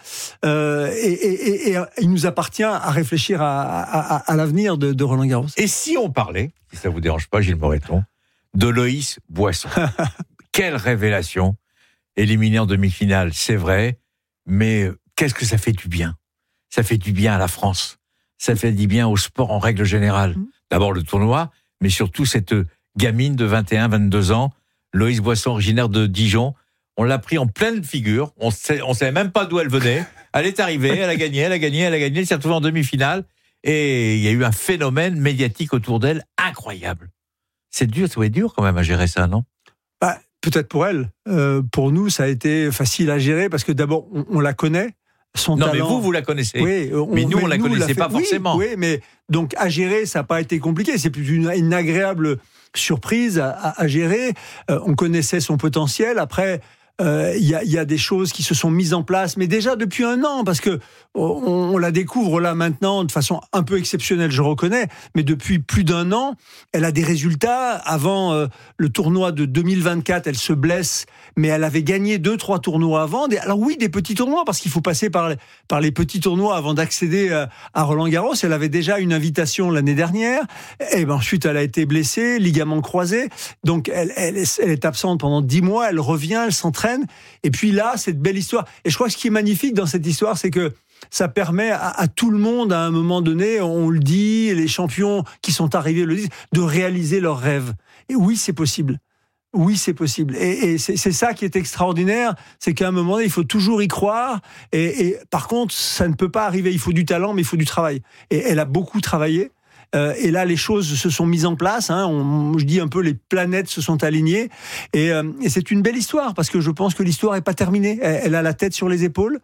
Et il nous appartient à réfléchir à l'avenir de Roland-Garros. Et si on parlait, si ça vous dérange pas, Gilles Moreton, de Loïs Boisson. Quelle révélation. Éliminé en demi-finale, c'est vrai. Mais qu'est-ce que ça fait du bien. Ça fait du bien à la France. Ça fait du bien au sport en règle générale. D'abord le tournoi, mais surtout cette gamine de 21, 22 ans, Loïs Boisson, originaire de Dijon. On l'a pris en pleine figure. On savait même pas d'où elle venait. Elle est arrivée, elle a gagné. Elle s'est retrouvée en demi-finale. Et il y a eu un phénomène médiatique autour d'elle incroyable. C'est dur, ça va être dur quand même à gérer ça, non? Peut-être pour elle. Pour nous, ça a été facile à gérer parce que d'abord, on la connaît. Son talent. Mais vous la connaissez. Oui, mais nous, on la connaissait pas forcément. Oui, mais donc à gérer, ça n'a pas été compliqué. C'est plus une agréable surprise à gérer. On connaissait son potentiel. Après, il y a des choses qui se sont mises en place, mais déjà depuis un an, parce que on la découvre là maintenant de façon un peu exceptionnelle, je reconnais, mais depuis plus d'un an, elle a des résultats. Avant le tournoi de 2024, elle se blesse, mais elle avait gagné 2-3 tournois avant. Alors oui, des petits tournois, parce qu'il faut passer par les petits tournois avant d'accéder à Roland-Garros. Elle avait déjà une invitation l'année dernière, et ensuite elle a été blessée, ligament croisé, donc elle est absente pendant 10 mois, elle revient, elle s'entraîne, et puis là, cette belle histoire. Et je crois que ce qui est magnifique dans cette histoire, c'est que ça permet à tout le monde, à un moment donné, on le dit, les champions qui sont arrivés le disent, de réaliser leurs rêves. Et oui, c'est possible. Oui, c'est possible. Et c'est ça qui est extraordinaire, c'est qu'à un moment donné, il faut toujours y croire. Et par contre, ça ne peut pas arriver. Il faut du talent, mais il faut du travail. Et elle a beaucoup travaillé. Et là, les choses se sont mises en place. Je dis un peu, les planètes se sont alignées. Et c'est une belle histoire, parce que je pense que l'histoire n'est pas terminée. Elle a la tête sur les épaules.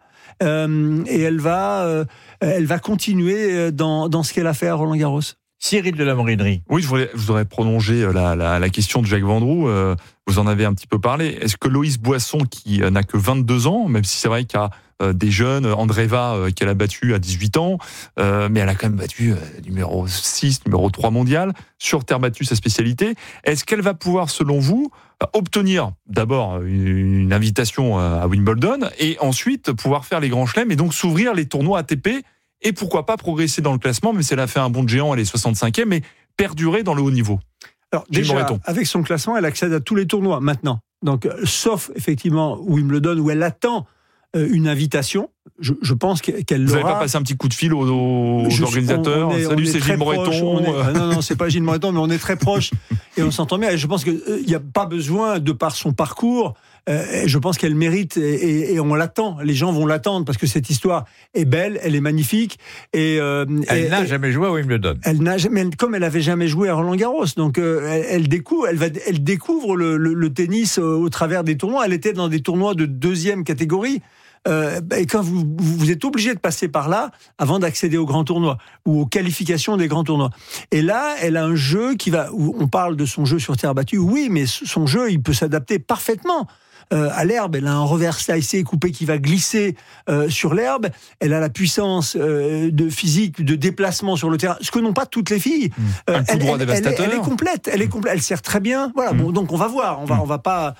Et elle va continuer dans ce qu'elle a fait à Roland-Garros. Cyril de la Morinerie. Oui, je voudrais prolonger la question de Jacques Vendroux. Vous en avez un petit peu parlé. Est-ce que Loïs Boisson, qui n'a que 22 ans, même si c'est vrai qu'il y a des jeunes, Andreeva qu'elle a battu à 18 ans, mais elle a quand même battu numéro 6, numéro 3 mondial, sur terre battue, sa spécialité. Est-ce qu'elle va pouvoir, selon vous, obtenir d'abord une invitation à Wimbledon et ensuite pouvoir faire les grands chelems et donc s'ouvrir les tournois ATP et pourquoi pas progresser dans le classement, même si elle a fait un bond de géant, elle est 65e, mais perdurer dans le haut niveau? Alors déjà, avec son classement, elle accède à tous les tournois maintenant. Donc, sauf effectivement Wimbledon où elle attend une invitation. Je pense qu'elle l'aura. Vous n'avez pas passé un petit coup de fil aux organisateurs? Salut, c'est Gilles Moreton. Non, c'est pas Gilles Moreton, mais on est très proches et on s'entend bien. Et je pense qu'il n'y a pas besoin, de par son parcours, je pense qu'elle mérite et on l'attend. Les gens vont l'attendre parce que cette histoire est belle, elle est magnifique. Elle n'a jamais joué à Wimbledon. Comme elle n'avait jamais joué à Roland-Garros, donc elle découvre le tennis au travers des tournois. Elle était dans des tournois de deuxième catégorie. Et quand vous êtes obligé de passer par là avant d'accéder aux grands tournois ou aux qualifications des grands tournois. Et là, elle a un jeu où on parle de son jeu sur terre battue. Oui, mais son jeu, il peut s'adapter parfaitement. À l'herbe, elle a un revers slicé coupé qui va glisser sur l'herbe. Elle a la puissance de physique, de déplacement sur le terrain, ce que n'ont pas toutes les filles. Un coup droit dévastateur. Elle est complète. Elle sert très bien. Voilà. Bon, donc on va voir. On va pas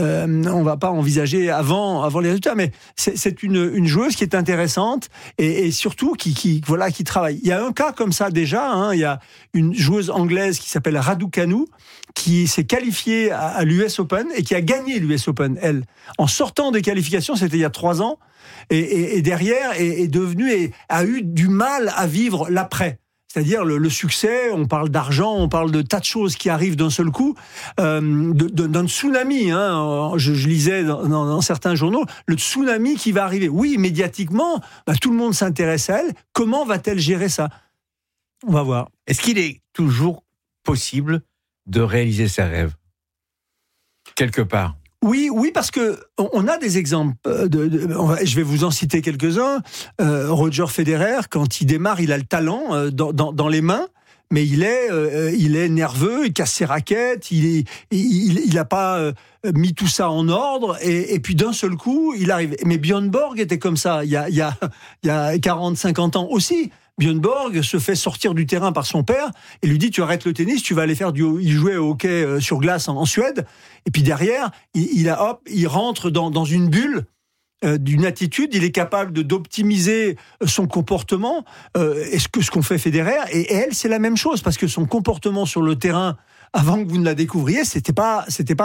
envisager avant les résultats. Mais c'est une joueuse qui est intéressante et surtout qui travaille. Il y a un cas comme ça déjà. Il y a une joueuse anglaise qui s'appelle Raducanu qui s'est qualifiée à l'US Open et qui a gagné l'US Open, elle. En sortant des qualifications, c'était il y a 3 ans, et derrière est devenue et a eu du mal à vivre l'après. C'est-à-dire le succès, on parle d'argent, on parle de tas de choses qui arrivent d'un seul coup, d'un tsunami. Je lisais dans certains journaux, le tsunami qui va arriver. Oui, médiatiquement, tout le monde s'intéresse à elle. Comment va-t-elle gérer ça ? On va voir. Est-ce qu'il est toujours possible de réaliser ses rêves, quelque part? Oui, parce que on a des exemples. Je vais vous en citer quelques-uns. Roger Federer, quand il démarre, il a le talent dans les mains, mais il est nerveux, il casse ses raquettes, il n'a pas mis tout ça en ordre, et puis d'un seul coup, il arrive. Mais Björn Borg était comme ça il y a 40-50 ans aussi. Björn Borg se fait sortir du terrain par son père et lui dit: tu arrêtes le tennis, tu vas aller faire il jouait au hockey sur glace en Suède. Et puis derrière, il rentre dans une bulle d'une attitude. Il est capable d'optimiser son comportement. Et ce qu'on fait Federer, et elle, c'est la même chose, parce que son comportement sur le terrain, avant que vous ne la découvriez, c'était pas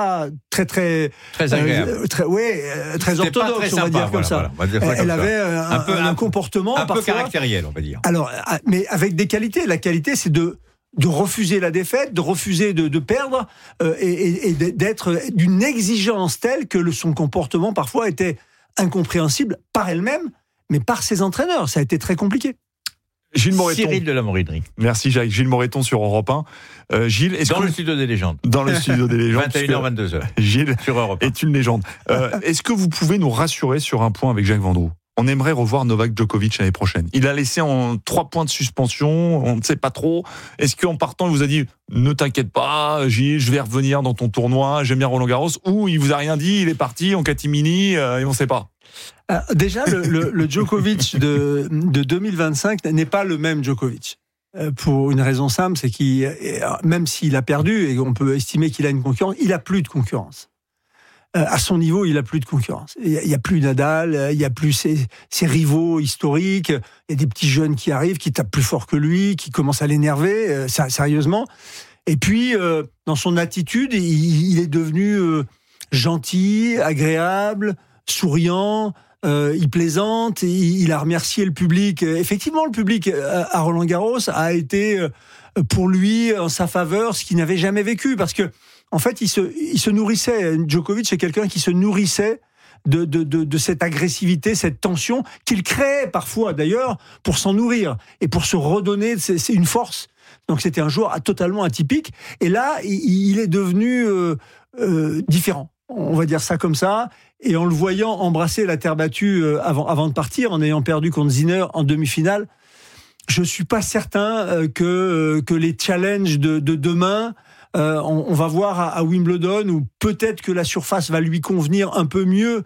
très agréable, très orthodoxe, on va dire comme ça. Elle avait un comportement un peu caractériel, on va dire. Alors, mais avec des qualités. La qualité, c'est de refuser la défaite, de refuser de perdre, et d'être d'une exigence telle que son comportement parfois était incompréhensible par elle-même, mais par ses entraîneurs. Ça a été très compliqué. Gilles Moreton. Cyril de la Morinerie. Merci Jacques. Gilles Moreton sur Europe 1. Gilles, le studio des légendes. Dans le studio des légendes. 21h, 22h. Gilles sur Europe 1. est une légende. Est-ce que vous pouvez nous rassurer sur un point avec Jacques Vendroux? On aimerait revoir Novak Djokovic l'année prochaine. Il a laissé en 3 points de suspension, on ne sait pas trop. Est-ce qu'en partant, il vous a dit: ne t'inquiète pas, Gilles, je vais revenir dans ton tournoi, j'aime bien Roland-Garros, ou il vous a rien dit, il est parti en catimini et on ne sait pas? Déjà, le Djokovic de 2025 n'est pas le même Djokovic. Pour une raison simple, c'est même s'il a perdu, et on peut estimer qu'il a une concurrence, il n'a plus de concurrence. À son niveau, il n'a plus de concurrence. Il n'y a plus Nadal, il n'y a plus ses rivaux historiques, il y a des petits jeunes qui arrivent, qui tapent plus fort que lui, qui commencent à l'énerver, sérieusement. Et puis, dans son attitude, il est devenu gentil, agréable, souriant, il plaisante, il a remercié le public. Effectivement, le public à Roland-Garros a été pour lui en sa faveur ce qu'il n'avait jamais vécu, parce que en fait, il se nourrissait. Djokovic, c'est quelqu'un qui se nourrissait de cette agressivité, cette tension qu'il crée parfois d'ailleurs pour s'en nourrir et pour se redonner. C'est une force. Donc c'était un joueur totalement atypique. Et là, il est devenu différent. On va dire ça comme ça. Et en le voyant embrasser la terre battue avant de partir, en ayant perdu contre Sinner en demi-finale, je suis pas certain que les challenges de demain, on va voir à Wimbledon, où peut-être que la surface va lui convenir un peu mieux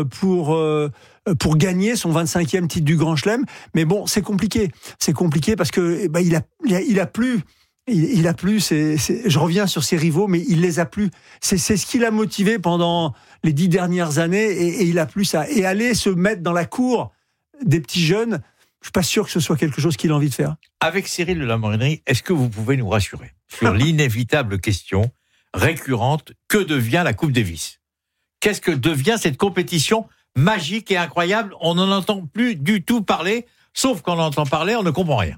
pour gagner son 25e titre du Grand Chelem. Mais bon, c'est compliqué. C'est compliqué parce que il a plus. Je reviens sur ses rivaux, mais il les a plus. C'est ce qui l'a motivé pendant les 10 dernières années, et il a plus ça. Et aller se mettre dans la cour des petits jeunes, je suis pas sûr que ce soit quelque chose qu'il a envie de faire. Avec Cyril de la Morinerie, est-ce que vous pouvez nous rassurer sur l'inévitable question récurrente: que devient la Coupe Davis? Qu'est-ce que devient cette compétition magique et incroyable. On n'en entend plus du tout parler, sauf quand on entend parler, on ne comprend rien.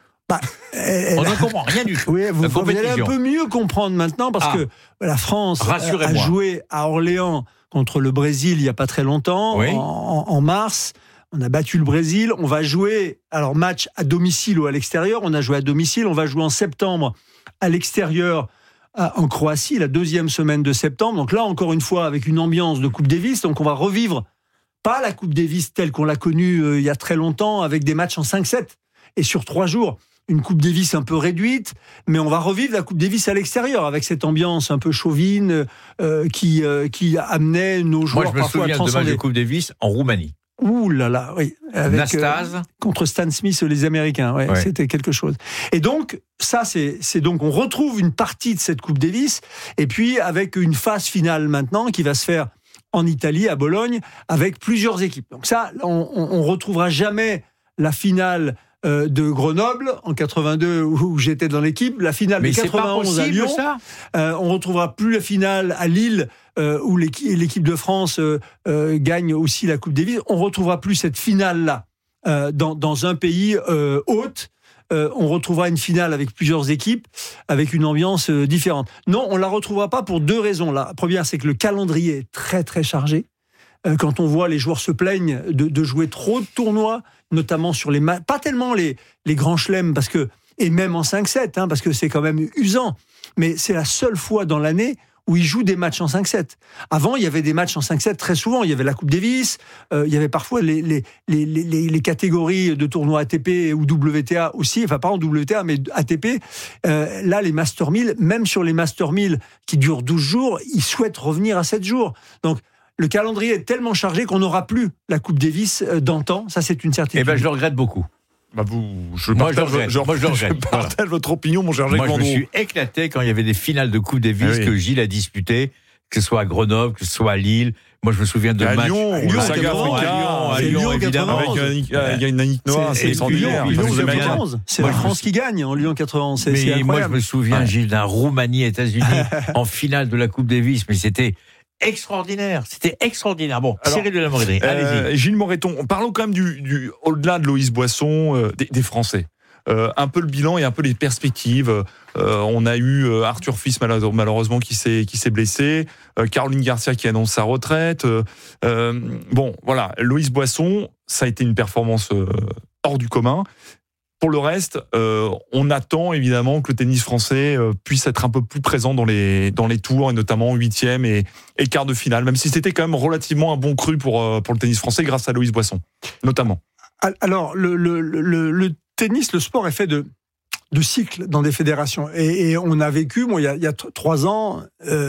On ne comprend rien du tout. Oui, vous allez un peu mieux comprendre maintenant parce que la France a joué à Orléans contre le Brésil il n'y a pas très longtemps, en mars. On a battu le Brésil. On va jouer, alors match à domicile ou à l'extérieur. On a joué à domicile. On va jouer en septembre à l'extérieur en Croatie, la deuxième semaine de septembre. Donc là, encore une fois, avec une ambiance de Coupe Davis. Donc on va revivre pas la Coupe Davis telle qu'on l'a connue il y a très longtemps, avec des matchs en 5-7 et sur 3 jours. Une Coupe Davis un peu réduite, mais on va revivre la Coupe Davis à l'extérieur avec cette ambiance un peu chauvine qui amenait nos joueurs parfois à transcender. Moi, je me souviens de match de Coupe Davis en Roumanie. Ouh là là, oui. Avec, Nastase. Contre Stan Smith, les Américains. Ouais. C'était quelque chose. Et donc, ça, c'est donc, on retrouve une partie de cette Coupe Davis, et puis avec une phase finale maintenant qui va se faire en Italie, à Bologne, avec plusieurs équipes. Donc ça, on retrouvera jamais la finale de Grenoble en 82 où j'étais dans l'équipe, la finale de 91 à Lyon. On retrouvera plus la finale à Lille où l'équipe de France gagne aussi la Coupe Davis. On retrouvera plus cette finale là dans un pays hôte. On retrouvera une finale avec plusieurs équipes, avec une ambiance différente. Non, on la retrouvera pas pour 2 raisons. La première, c'est que le calendrier est très très chargé. Quand on voit les joueurs se plaignent de jouer trop de tournois, notamment sur pas tellement les grands chelems, et même en 5-7, parce que c'est quand même usant, mais c'est la seule fois dans l'année où ils jouent des matchs en 5-7. Avant, il y avait des matchs en 5-7 très souvent. Il y avait la Coupe Davis, il y avait parfois les catégories de tournois ATP ou WTA aussi, enfin pas en WTA, mais ATP. Là, les Master 1000, même sur les Master 1000 qui durent 12 jours, ils souhaitent revenir à 7 jours. Donc, le calendrier est tellement chargé qu'on n'aura plus la Coupe Davis d'antan. Ça, c'est une certitude. Eh ben, je le regrette beaucoup. Je partage votre opinion, mon cher Jacques Vendroux. Moi, je me suis éclaté quand il y avait des finales de Coupe Davis que Gilles a disputées, que ce soit à Grenoble, que ce soit à Lille. Moi, je me souviens de matchs. À Lyon, évidemment. Avec Yannick Noah, c'est extraordinaire. C'est la France qui gagne en Lyon 91. C'est incroyable. Moi, je me souviens, Gilles, d'un Roumanie-États-Unis en finale de la Coupe Davis, mais c'était extraordinaire, Bon, alors, Cyril de la Morédrie, allez-y. Gilles Moreton, parlons quand même au-delà de Loïs Boisson, des Français. Un peu le bilan et un peu les perspectives. On a eu Arthur Fils malheureusement qui s'est blessé, Caroline Garcia qui annonce sa retraite. Bon, voilà, Loïs Boisson, ça a été une performance hors du commun. Pour le reste, on attend évidemment que le tennis français puisse être un peu plus présent dans les tours, et notamment 8e et quart de finale, même si c'était quand même relativement un bon cru pour le tennis français grâce à Loïs Boisson, notamment. Alors, le tennis, le sport est fait de cycles dans des fédérations. Et on a vécu, il y a 3 ans,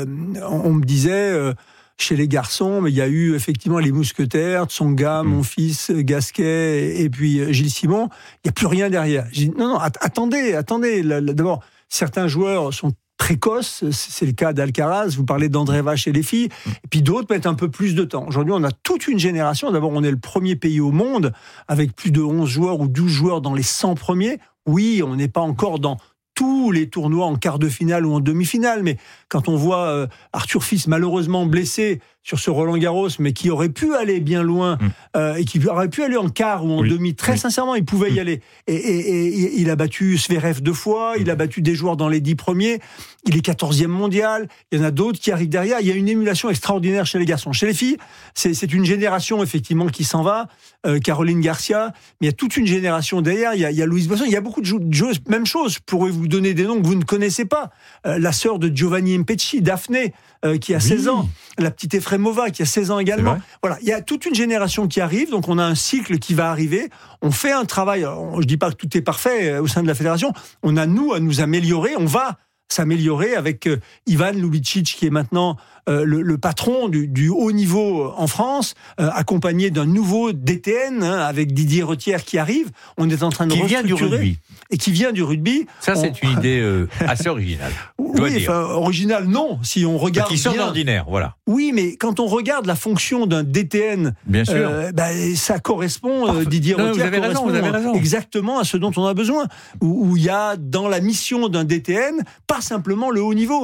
on me disait... chez les garçons, mais il y a eu effectivement les mousquetaires, Tsonga, mon fils, Gasquet, et puis Gilles Simon. Il n'y a plus rien derrière. J'ai dit, non, attendez. D'abord, certains joueurs sont précoces, c'est le cas d'Alcaraz, vous parlez d'Andreeva chez les filles, et puis d'autres mettent un peu plus de temps. Aujourd'hui, on a toute une génération. D'abord, on est le premier pays au monde, avec plus de 11 joueurs ou 12 joueurs dans les 100 premiers. Oui, on n'est pas encore dans tous les tournois en quart de finale ou en demi-finale, mais quand on voit Arthur Fils malheureusement blessé sur ce Roland-Garros, mais qui aurait pu aller bien loin et qui aurait pu aller en quart ou en demi, très sincèrement, il pouvait y aller. Et il a battu Zverev 2 fois, il a battu des joueurs dans les 10 premiers, il est 14e mondial, il y en a d'autres qui arrivent derrière, il y a une émulation extraordinaire chez les garçons. Chez les filles, c'est une génération effectivement qui s'en va, Caroline Garcia, mais il y a toute une génération derrière, il y a Loïs Boisson, il y a beaucoup de joueuses, même chose, pourrais vous donner des noms que vous ne connaissez pas, la sœur de Giovanni Impecci, Daphné, qui a 16 ans, la petite Efremova qui a 16 ans également. Voilà, il y a toute une génération qui arrive, donc on a un cycle qui va arriver. On fait un travail, je dis pas que tout est parfait au sein de la fédération, on a nous à nous améliorer, on va s'améliorer avec Ivan Lubicic qui est maintenant le patron du haut niveau en France, accompagné d'un nouveau DTN avec Didier Retière qui arrive. On est en train de restructurer. Qui vient du rugby. Et qui vient du rugby. Ça, c'est une idée assez originale. Oui, originale, non. Si on regarde. Qui sort d'ordinaire, voilà. Oui, mais quand on regarde la fonction d'un DTN, bien sûr. Ça correspond, Didier Retière, vous avez raison. Exactement à ce dont on a besoin. Où il y a dans la mission d'un DTN, pas simplement le haut niveau.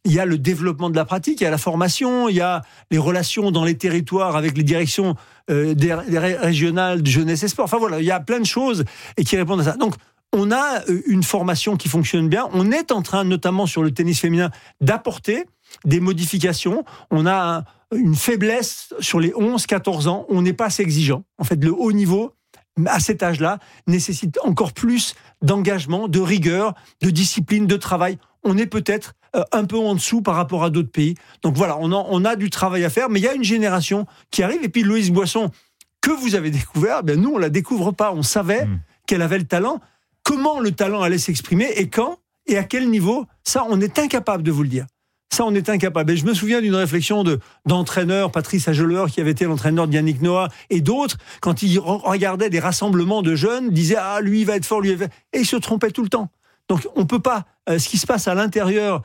il y a le développement de la pratique, il y a la formation, il y a les relations dans les territoires avec les directions des régionales de jeunesse et sport. Enfin voilà, il y a plein de choses et qui répondent à ça. Donc, on a une formation qui fonctionne bien. On est en train, notamment sur le tennis féminin, d'apporter des modifications. On a une faiblesse sur les 11-14 ans. On n'est pas assez exigeant. En fait, le haut niveau, à cet âge-là, nécessite encore plus d'engagement, de rigueur, de discipline, de travail. On est peut-être un peu en dessous par rapport à d'autres pays. Donc voilà, on a du travail à faire, mais il y a une génération qui arrive. Et puis Loïse Boisson, que vous avez découvert, nous, on ne la découvre pas. On savait qu'elle avait le talent. Comment le talent allait s'exprimer et quand et à quel niveau, ça, on est incapable de vous le dire. Ça, on est incapable. Et je me souviens d'une réflexion d'entraîneur, Patrice Ageleur, qui avait été l'entraîneur de Yannick Noah, et d'autres, quand ils regardaient des rassemblements de jeunes, disaient « Ah, lui, il va être fort, lui, il va être... » Et ils se trompaient tout le temps. Donc, on ne peut pas... ce qui se passe à l'intérieur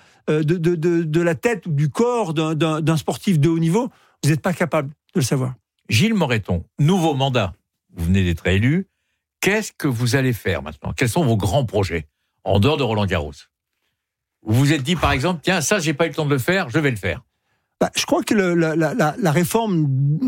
de la tête ou du corps d'un sportif de haut niveau, vous n'êtes pas capable de le savoir. Gilles Moreton, nouveau mandat. Vous venez d'être élu. Qu'est-ce que vous allez faire maintenant ? Quels sont vos grands projets en dehors de Roland-Garros ? Vous vous êtes dit, par exemple, tiens, ça, j'ai pas eu le temps de le faire, je vais le faire. Je crois que la réforme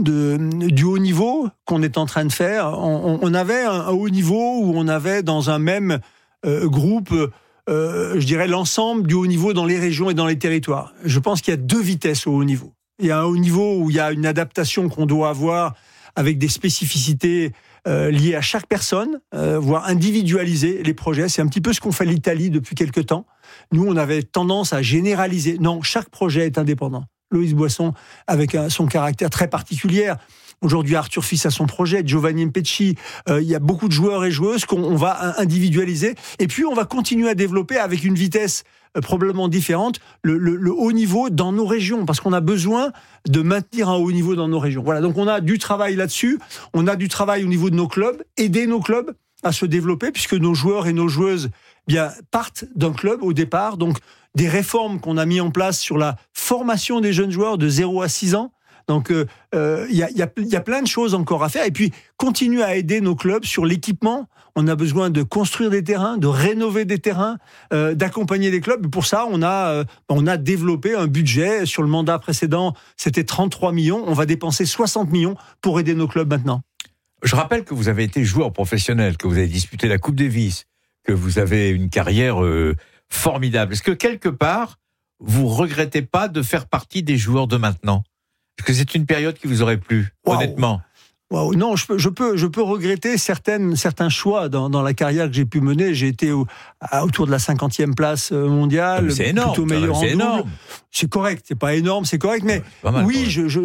du haut niveau qu'on est en train de faire, on avait un haut niveau où on avait dans un même groupe, je dirais, l'ensemble du haut niveau dans les régions et dans les territoires. Je pense qu'il y a 2 vitesses au haut niveau. Il y a un haut niveau où il y a une adaptation qu'on doit avoir avec des spécificités liées à chaque personne, voire individualiser les projets. C'est un petit peu ce qu'ont fait l'Italie depuis quelque temps. Nous, on avait tendance à généraliser. Non, chaque projet est indépendant. Loïse Boisson, avec son caractère très particulier. Aujourd'hui, Arthur Fils a son projet, Giovanni Mpecci. Il y a beaucoup de joueurs et joueuses qu'on va individualiser. Et puis, on va continuer à développer avec une vitesse probablement différente, le haut niveau dans nos régions, parce qu'on a besoin de maintenir un haut niveau dans nos régions. Voilà, donc on a du travail là-dessus, on a du travail au niveau de nos clubs, aider nos clubs à se développer, puisque nos joueurs et nos joueuses partent d'un club au départ, donc des réformes qu'on a mis en place sur la formation des jeunes joueurs de 0 à 6 ans. Donc, il y a plein de choses encore à faire. Et puis, continuer à aider nos clubs sur l'équipement. On a besoin de construire des terrains, de rénover des terrains, d'accompagner les clubs. Et pour ça, on a développé un budget. Sur le mandat précédent, c'était 33 millions. On va dépenser 60 millions pour aider nos clubs maintenant. Je rappelle que vous avez été joueur professionnel, que vous avez disputé la Coupe Davis, que vous avez une carrière formidable. Est-ce que quelque part, vous regrettez pas de faire partie des joueurs de maintenant ? Est-ce que c'est une période qui vous aurait plu, honnêtement ? Non, je peux regretter certains choix dans la carrière que j'ai pu mener. J'ai été autour de la 50e place mondiale, c'est énorme, plutôt meilleur en double. Énorme. C'est correct, c'est pas énorme, c'est correct, mais mal, oui,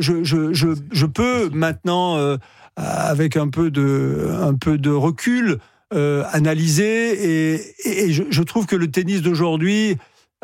je peux maintenant, avec un peu de recul, analyser et je trouve que le tennis d'aujourd'hui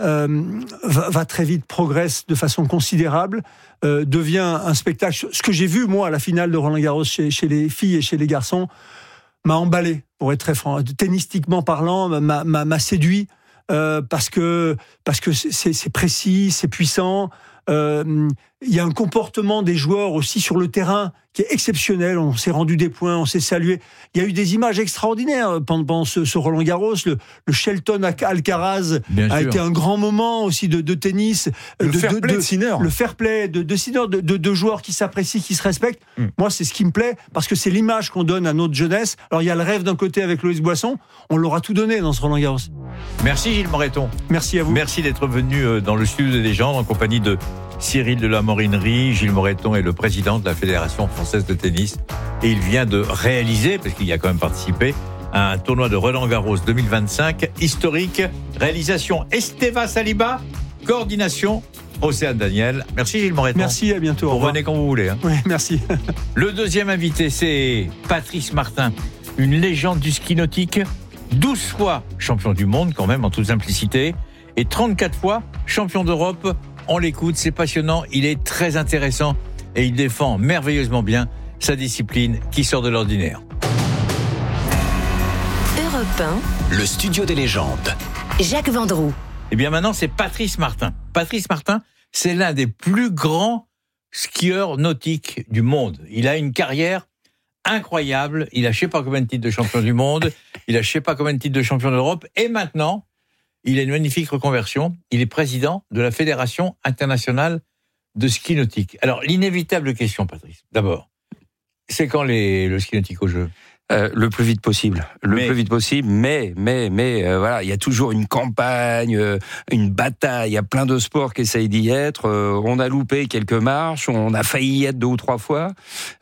va très vite, progresse de façon considérable, devient un spectacle. Ce que j'ai vu, moi, à la finale de Roland-Garros chez les filles et chez les garçons, m'a emballé, pour être très franc. Tennistiquement parlant, m'a séduit, parce que c'est précis, c'est puissant. Il y a un comportement des joueurs aussi sur le terrain qui est exceptionnel. On s'est rendu des points, on s'est salué. Il y a eu des images extraordinaires pendant ce Roland-Garros. Le Shelton Alcaraz a été un grand moment aussi de tennis. Le fair play de Sinner. Le fair play de Sinner, de joueurs qui s'apprécient, qui se respectent. Moi, c'est ce qui me plaît, parce que c'est l'image qu'on donne à notre jeunesse. Alors, il y a le rêve d'un côté avec Loïse Boisson. On leur a tout donné dans ce Roland-Garros. Merci Gilles Moreton. Merci à vous. Merci d'être venu dans le studio des légendes en compagnie de Cyril de la Morinerie. Gilles Moreton est le président de la Fédération française de tennis et il vient de réaliser, parce qu'il y a quand même participé, à un tournoi de Roland-Garros 2025 historique. Réalisation Esteva Saliba, coordination Océane Daniel. Merci Gilles Moreton. Merci, à bientôt. Vous revenez quand vous voulez. Oui, merci. Le deuxième invité, c'est Patrice Martin, une légende du ski nautique, 12 fois champion du monde quand même en toute simplicité et 34 fois champion d'Europe. On l'écoute, c'est passionnant, il est très intéressant et il défend merveilleusement bien sa discipline qui sort de l'ordinaire. Europe 1, le studio des légendes. Jacques Vendroux. Et bien maintenant, c'est Patrice Martin. Patrice Martin, c'est l'un des plus grands skieurs nautiques du monde. Il a une carrière incroyable. Il a je ne sais pas combien de titres de champion du monde. Il a je ne sais pas combien de titres de champion d'Europe. Et maintenant, il a une magnifique reconversion. Il est président de la Fédération internationale de ski nautique. Alors, l'inévitable question, Patrice, d'abord, c'est quand le ski nautique aux Jeux ? Le plus vite possible. Plus vite possible. Mais voilà, il y a toujours une campagne, une bataille. Il y a plein de sports qui essayent d'y être. On a loupé quelques marches. On a failli y être 2 ou 3 fois.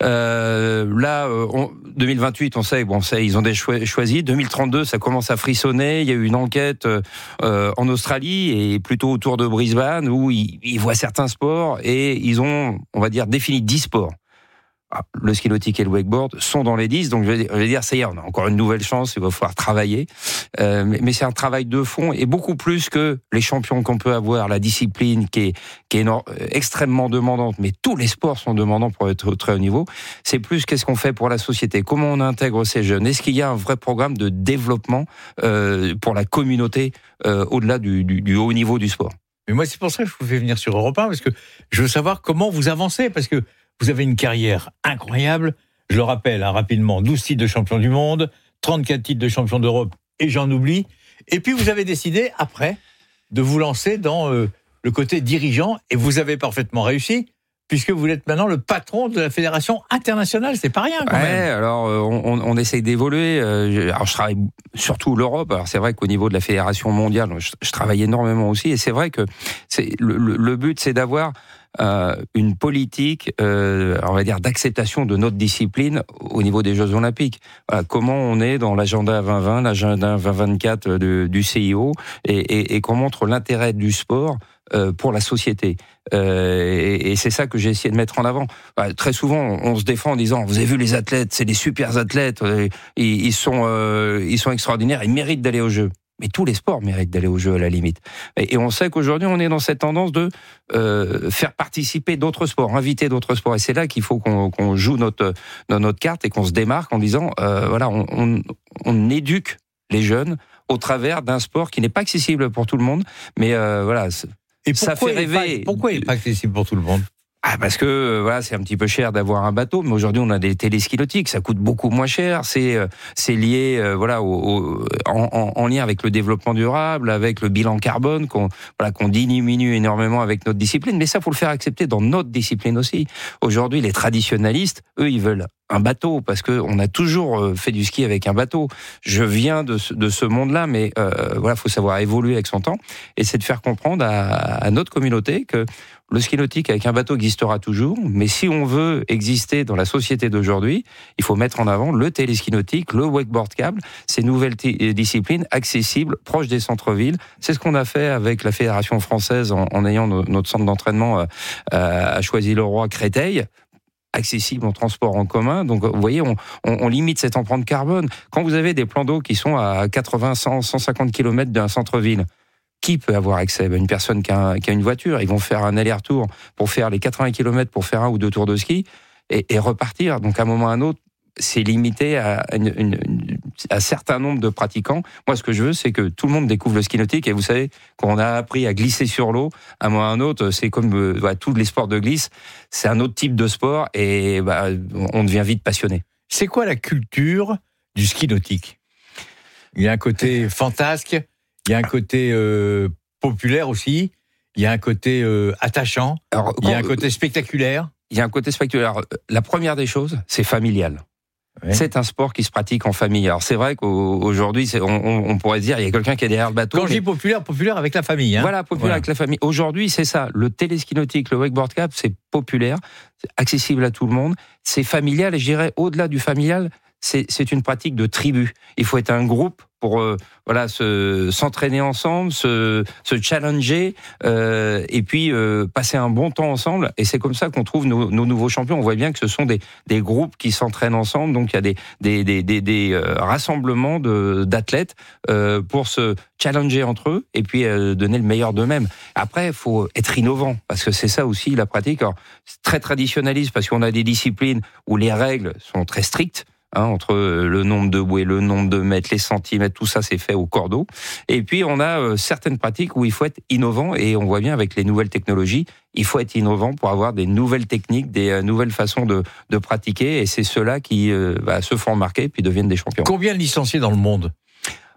2028, on sait, ils ont choisi. 2032, ça commence à frissonner. Il y a eu une enquête en Australie et plutôt autour de Brisbane où ils voient certains sports et ils ont, on va dire, défini 10 sports. Le ski nautique et le wakeboard sont dans les 10, donc je vais dire, ça y est, on a encore une nouvelle chance, il va falloir travailler. Mais c'est un travail de fond, et beaucoup plus que les champions qu'on peut avoir, la discipline qui est extrêmement demandante, mais tous les sports sont demandants pour être au très haut niveau. C'est plus qu'est-ce qu'on fait pour la société, comment on intègre ces jeunes, est-ce qu'il y a un vrai programme de développement pour la communauté au-delà du haut niveau du sport. Mais moi, c'est pour ça que je vous fais venir sur Europe 1, parce que je veux savoir comment vous avancez, parce que vous avez une carrière incroyable. Je le rappelle rapidement, 12 titres de champion du monde, 34 titres de champion d'Europe, et j'en oublie. Et puis vous avez décidé, après, de vous lancer dans le côté dirigeant, et vous avez parfaitement réussi, puisque vous êtes maintenant le patron de la Fédération internationale. C'est pas rien, quand même. Alors, on essaye d'évoluer. Alors, je travaille surtout l'Europe. Alors, c'est vrai qu'au niveau de la Fédération mondiale, je travaille énormément aussi. Et c'est vrai que le but, c'est d'avoir une politique, on va dire, d'acceptation de notre discipline au niveau des Jeux Olympiques. Voilà, comment on est dans l'agenda 2020, l'agenda 2024 du CIO, et qu'on montre l'intérêt du sport pour la société. Et c'est ça que j'ai essayé de mettre en avant. Très souvent, on se défend en disant, vous avez vu les athlètes, c'est des super athlètes, ils sont extraordinaires, ils méritent d'aller aux Jeux. Mais tous les sports méritent d'aller aux Jeux, à la limite. Et on sait qu'aujourd'hui, on est dans cette tendance de faire participer d'autres sports, inviter d'autres sports. Et c'est là qu'il faut qu'on joue notre carte et qu'on se démarque en disant, voilà, on éduque les jeunes au travers d'un sport qui n'est pas accessible pour tout le monde. Mais voilà, et ça fait rêver. Pourquoi il n'est pas accessible pour tout le monde ? Parce que voilà, c'est un petit peu cher d'avoir un bateau, mais aujourd'hui on a des téléskis nautiques, ça coûte beaucoup moins cher. C'est lié voilà en lien avec le développement durable, avec le bilan carbone qu'on diminue énormément avec notre discipline. Mais ça, faut le faire accepter dans notre discipline aussi. Aujourd'hui, les traditionalistes, eux, ils veulent un bateau, parce que on a toujours fait du ski avec un bateau. Je viens de ce monde-là, mais voilà, faut savoir évoluer avec son temps, et c'est de faire comprendre à notre communauté que le ski nautique avec un bateau existera toujours, mais si on veut exister dans la société d'aujourd'hui, il faut mettre en avant le téléski nautique, le wakeboard câble, ces nouvelles disciplines accessibles, proches des centres-villes. C'est ce qu'on a fait avec la Fédération française en ayant notre centre d'entraînement à Choisy-le-Roi-Créteil, accessible en transport en commun. Donc, vous voyez, on limite cette empreinte carbone. Quand vous avez des plans d'eau qui sont à 80, 100, 150 km d'un centre-ville, qui peut avoir accès ? Une personne qui a une voiture, ils vont faire un aller-retour pour faire les 80 km pour faire 1 ou 2 tours de ski et repartir. Donc, à un moment ou à un autre, c'est limité à un certain nombre de pratiquants. Moi, ce que je veux, c'est que tout le monde découvre le ski nautique. Et vous savez, quand on a appris à glisser sur l'eau, à un moment ou à un autre, c'est comme tous les sports de glisse, c'est un autre type de sport et on devient vite passionné. C'est quoi la culture du ski nautique ? Il y a un côté fantasque, il y a un côté populaire aussi, il y a un côté attachant, il y a un côté spectaculaire. Il y a un côté spectaculaire. La première des choses, c'est familial. Ouais. C'est un sport qui se pratique en famille. Alors c'est vrai qu'aujourd'hui, on pourrait se dire, il y a quelqu'un qui est derrière le bateau. Quand je dis populaire avec la famille. Hein. Voilà, populaire avec la famille. Aujourd'hui, c'est ça. Le téléski nautique, le wakeboard câble, c'est populaire, c'est accessible à tout le monde, c'est familial, et je dirais, au-delà du familial, c'est une pratique de tribu. Il faut être un groupe pour s'entraîner ensemble, se challenger et puis passer un bon temps ensemble. Et c'est comme ça qu'on trouve nos nouveaux champions. On voit bien que ce sont des groupes qui s'entraînent ensemble. Donc il y a des rassemblements d'athlètes pour se challenger entre eux et puis donner le meilleur d'eux-mêmes. Après, il faut être innovant, parce que c'est ça aussi la pratique. Alors, c'est très traditionnaliste, parce qu'on a des disciplines où les règles sont très strictes. Entre le nombre de bouées, le nombre de mètres, les centimètres, tout ça c'est fait au cordeau. Et puis on a certaines pratiques où il faut être innovant, et on voit bien avec les nouvelles technologies, il faut être innovant pour avoir des nouvelles techniques, des nouvelles façons de pratiquer, et c'est ceux-là qui se font remarquer puis deviennent des champions. Combien de licenciés dans le monde ?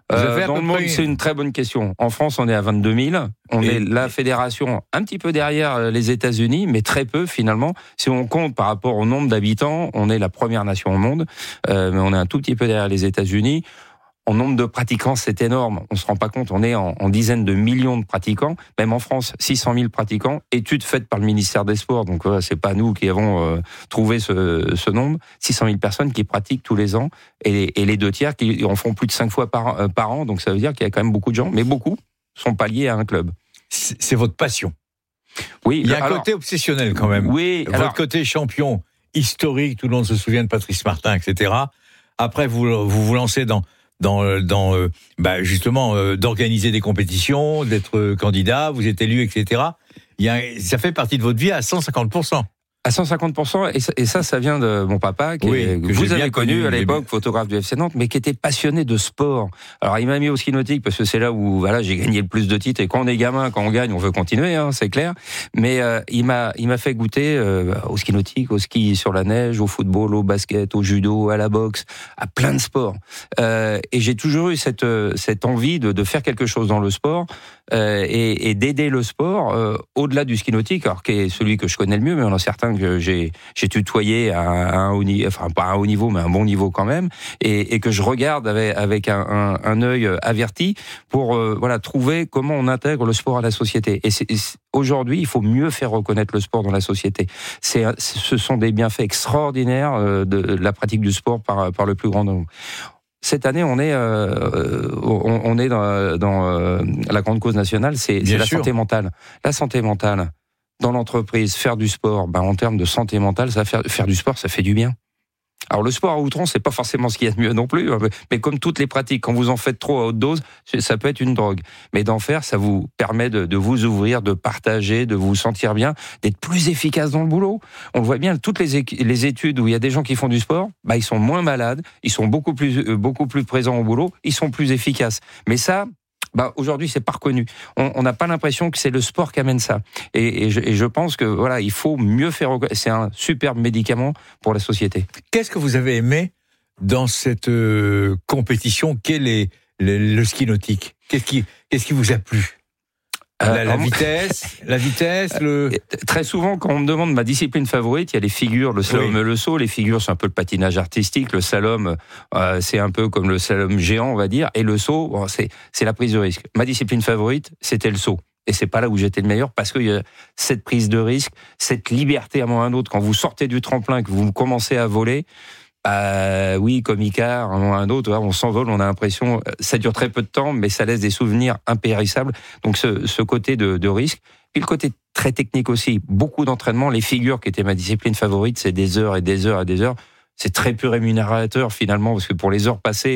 Dans le monde, c'est une très bonne question. En France, on est à 22 000. On est la fédération un petit peu derrière les États-Unis, mais très peu finalement. Si on compte par rapport au nombre d'habitants, on est la première nation au monde, mais on est un tout petit peu derrière les États-Unis. En nombre de pratiquants, c'est énorme. On se rend pas compte. On est en dizaines de millions de pratiquants. Même en France, 600 000 pratiquants. Étude faite par le ministère des Sports. Donc, c'est pas nous qui avons trouvé ce nombre. 600 000 personnes qui pratiquent tous les ans. Et les 2/3 qui en font plus de 5 fois par an. Donc, ça veut dire qu'il y a quand même beaucoup de gens. Mais beaucoup sont pas liés à un club. C'est votre passion. Oui. Il y a un côté obsessionnel quand même. Oui. Votre côté champion historique. Tout le monde se souvient de Patrice Martin, etc. Après, vous lancez justement d'organiser des compétitions, d'être candidat, vous êtes élu, etc. Ça fait partie de votre vie à 150%. À 150%, et ça vient de mon papa, que vous avez connu à l'époque, photographe du FC Nantes, mais qui était passionné de sport. Alors, il m'a mis au ski nautique parce que c'est là où, j'ai gagné le plus de titres, et quand on est gamin, quand on gagne, on veut continuer, c'est clair. Mais, il m'a fait goûter, au ski nautique, au ski sur la neige, au football, au basket, au judo, à la boxe, à plein de sports. Et j'ai toujours eu cette envie de faire quelque chose dans le sport, et d'aider le sport, au-delà du ski nautique, alors qui est celui que je connais le mieux, mais on a certains que j'ai tutoyé à un haut niveau, enfin pas un haut niveau, mais un bon niveau quand même, et que je regarde avec un œil averti pour trouver comment on intègre le sport à la société. Et aujourd'hui, il faut mieux faire reconnaître le sport dans la société. Ce sont des bienfaits extraordinaires de la pratique du sport par le plus grand nombre. Cette année, on est dans la grande cause nationale, c'est la santé mentale. La santé mentale. Dans l'entreprise, faire du sport, en termes de santé mentale, faire du sport, ça fait du bien. Alors le sport à outrance, c'est pas forcément ce qu'il y a de mieux non plus, mais comme toutes les pratiques, quand vous en faites trop à haute dose, ça peut être une drogue. Mais d'en faire, ça vous permet de vous ouvrir, de partager, de vous sentir bien, d'être plus efficace dans le boulot. On le voit bien, toutes les études où il y a des gens qui font du sport, ils sont moins malades, ils sont beaucoup plus présents au boulot, ils sont plus efficaces. Mais ça, aujourd'hui, c'est pas reconnu. On n'a pas l'impression que c'est le sport qui amène ça. Et je pense que il faut mieux faire. C'est un superbe médicament pour la société. Qu'est-ce que vous avez aimé dans cette compétition qu'est le ski nautique ? Qu'est-ce qui vous a plu ? La vitesse, Très souvent, quand on me demande ma discipline favorite, il y a les figures, le slalom et le saut. Les figures, c'est un peu le patinage artistique. Le slalom, c'est un peu comme le slalom géant, on va dire. Et le saut, c'est la prise de risque. Ma discipline favorite, c'était le saut. Et c'est pas là où j'étais le meilleur, parce qu'il y a cette prise de risque, cette liberté à un moment ou à un autre. Quand vous sortez du tremplin, que vous commencez à voler, comme Icare, un moment ou un autre, on s'envole, on a l'impression, ça dure très peu de temps, mais ça laisse des souvenirs impérissables. Donc ce côté de risque, puis le côté très technique aussi, beaucoup d'entraînement. Les figures, qui étaient ma discipline favorite, c'est des heures et des heures et des heures. C'est très peu rémunérateur finalement, parce que pour les heures passées,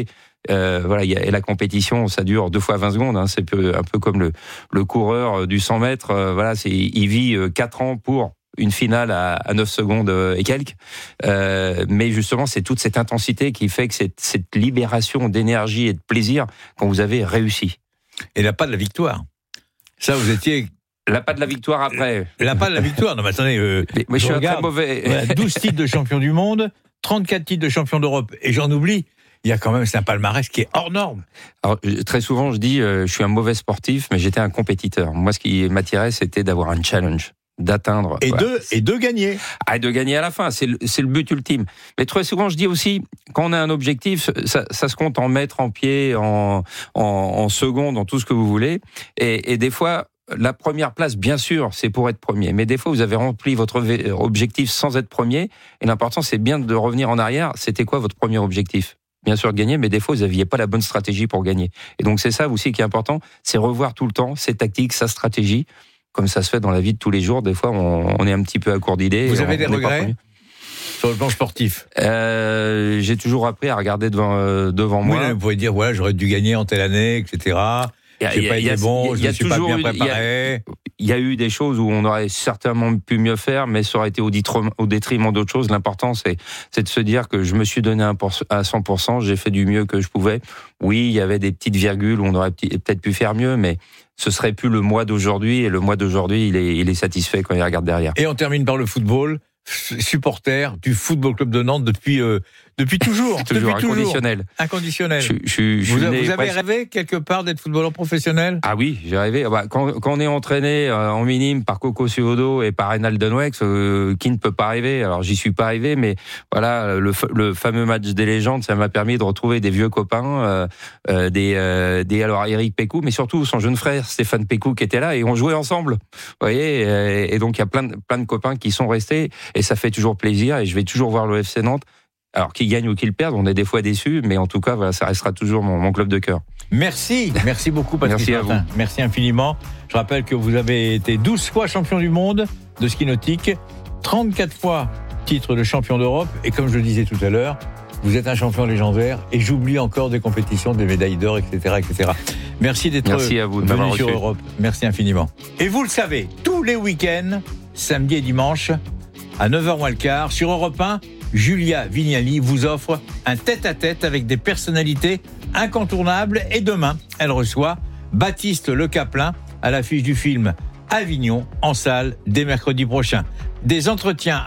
et la compétition, ça dure 2 fois 20 secondes. C'est un peu comme le coureur du 100 mètres. Il vit 4 ans pour une finale à 9 secondes et quelques. Mais justement, c'est toute cette intensité qui fait que cette libération d'énergie et de plaisir quand vous avez réussi. Et l'appât de la victoire. Ça, vous étiez... L'appât de la victoire après. L'appât de la victoire. Non, mais attendez, mais je suis très mauvais. 12 titres de champion du monde, 34 titres de champion d'Europe. Et j'en oublie. Il y a quand même, c'est un palmarès qui est hors norme. Alors, très souvent, je dis, je suis un mauvais sportif, mais j'étais un compétiteur. Moi, ce qui m'attirait, c'était d'avoir un challenge, d'atteindre. Et de gagner. De gagner à la fin, c'est le but ultime. Mais très souvent, je dis aussi, quand on a un objectif, ça se compte en mètres, en pieds, en secondes, en tout ce que vous voulez. Et des fois, la première place, bien sûr, c'est pour être premier. Mais des fois, vous avez rempli votre objectif sans être premier. Et l'important, c'est bien de revenir en arrière. C'était quoi votre premier objectif ? Bien sûr de gagner, mais des fois, vous n'aviez pas la bonne stratégie pour gagner. Et donc, c'est ça aussi qui est important, c'est revoir tout le temps ses tactiques, sa stratégie, comme ça se fait dans la vie de tous les jours. Des fois, on est un petit peu à court d'idées. Vous avez des regrets sur le plan sportif? J'ai toujours appris à regarder devant moi. Oui, vous pouvez dire, j'aurais dû gagner en telle année, etc. J'ai pas été bon, je ne suis pas bien préparé. Il y a eu des choses où on aurait certainement pu mieux faire, mais ça aurait été au détriment d'autres choses. L'important, c'est de se dire que je me suis donné à 100%, j'ai fait du mieux que je pouvais. Oui, il y avait des petites virgules où on aurait peut-être pu faire mieux, mais ce serait plus le mois d'aujourd'hui, et le mois d'aujourd'hui, il est satisfait quand il regarde derrière. Et on termine par le football. Supporter du Football Club de Nantes depuis Depuis toujours. Toujours depuis inconditionnel. Toujours. Inconditionnel. Vous avez rêvé quelque part d'être footballeur professionnel? Ah oui, j'ai rêvé. Quand on est entraîné en minime par Coco Ciodo et par Reynald Denwex, qui ne peut pas rêver? Alors j'y suis pas arrivé, mais voilà, le fameux match des légendes, ça m'a permis de retrouver des vieux copains, alors Eric Pécou, mais surtout son jeune frère Stéphane Pécou qui était là et on jouait ensemble. Vous voyez, et donc il y a plein de copains qui sont restés et ça fait toujours plaisir et je vais toujours voir le FC Nantes. Alors qu'il gagne ou qu'il perde, on est des fois déçus, mais en tout cas, voilà, ça restera toujours mon club de cœur. Merci beaucoup Patrice Martin. Merci à vous. Merci infiniment. Je rappelle que vous avez été 12 fois champion du monde de ski nautique, 34 fois titre de champion d'Europe, et comme je le disais tout à l'heure, vous êtes un champion légendaire, et j'oublie encore des compétitions, des médailles d'or, etc. Merci d'être venu sur Europe. Merci infiniment. Et vous le savez, tous les week-ends, samedi et dimanche, à 9h moins le quart, sur Europe 1, Julia Vignali vous offre un tête-à-tête avec des personnalités incontournables. Et demain, elle reçoit Baptiste Le Caplin à l'affiche du film Avignon en salle dès mercredi prochain. Des entretiens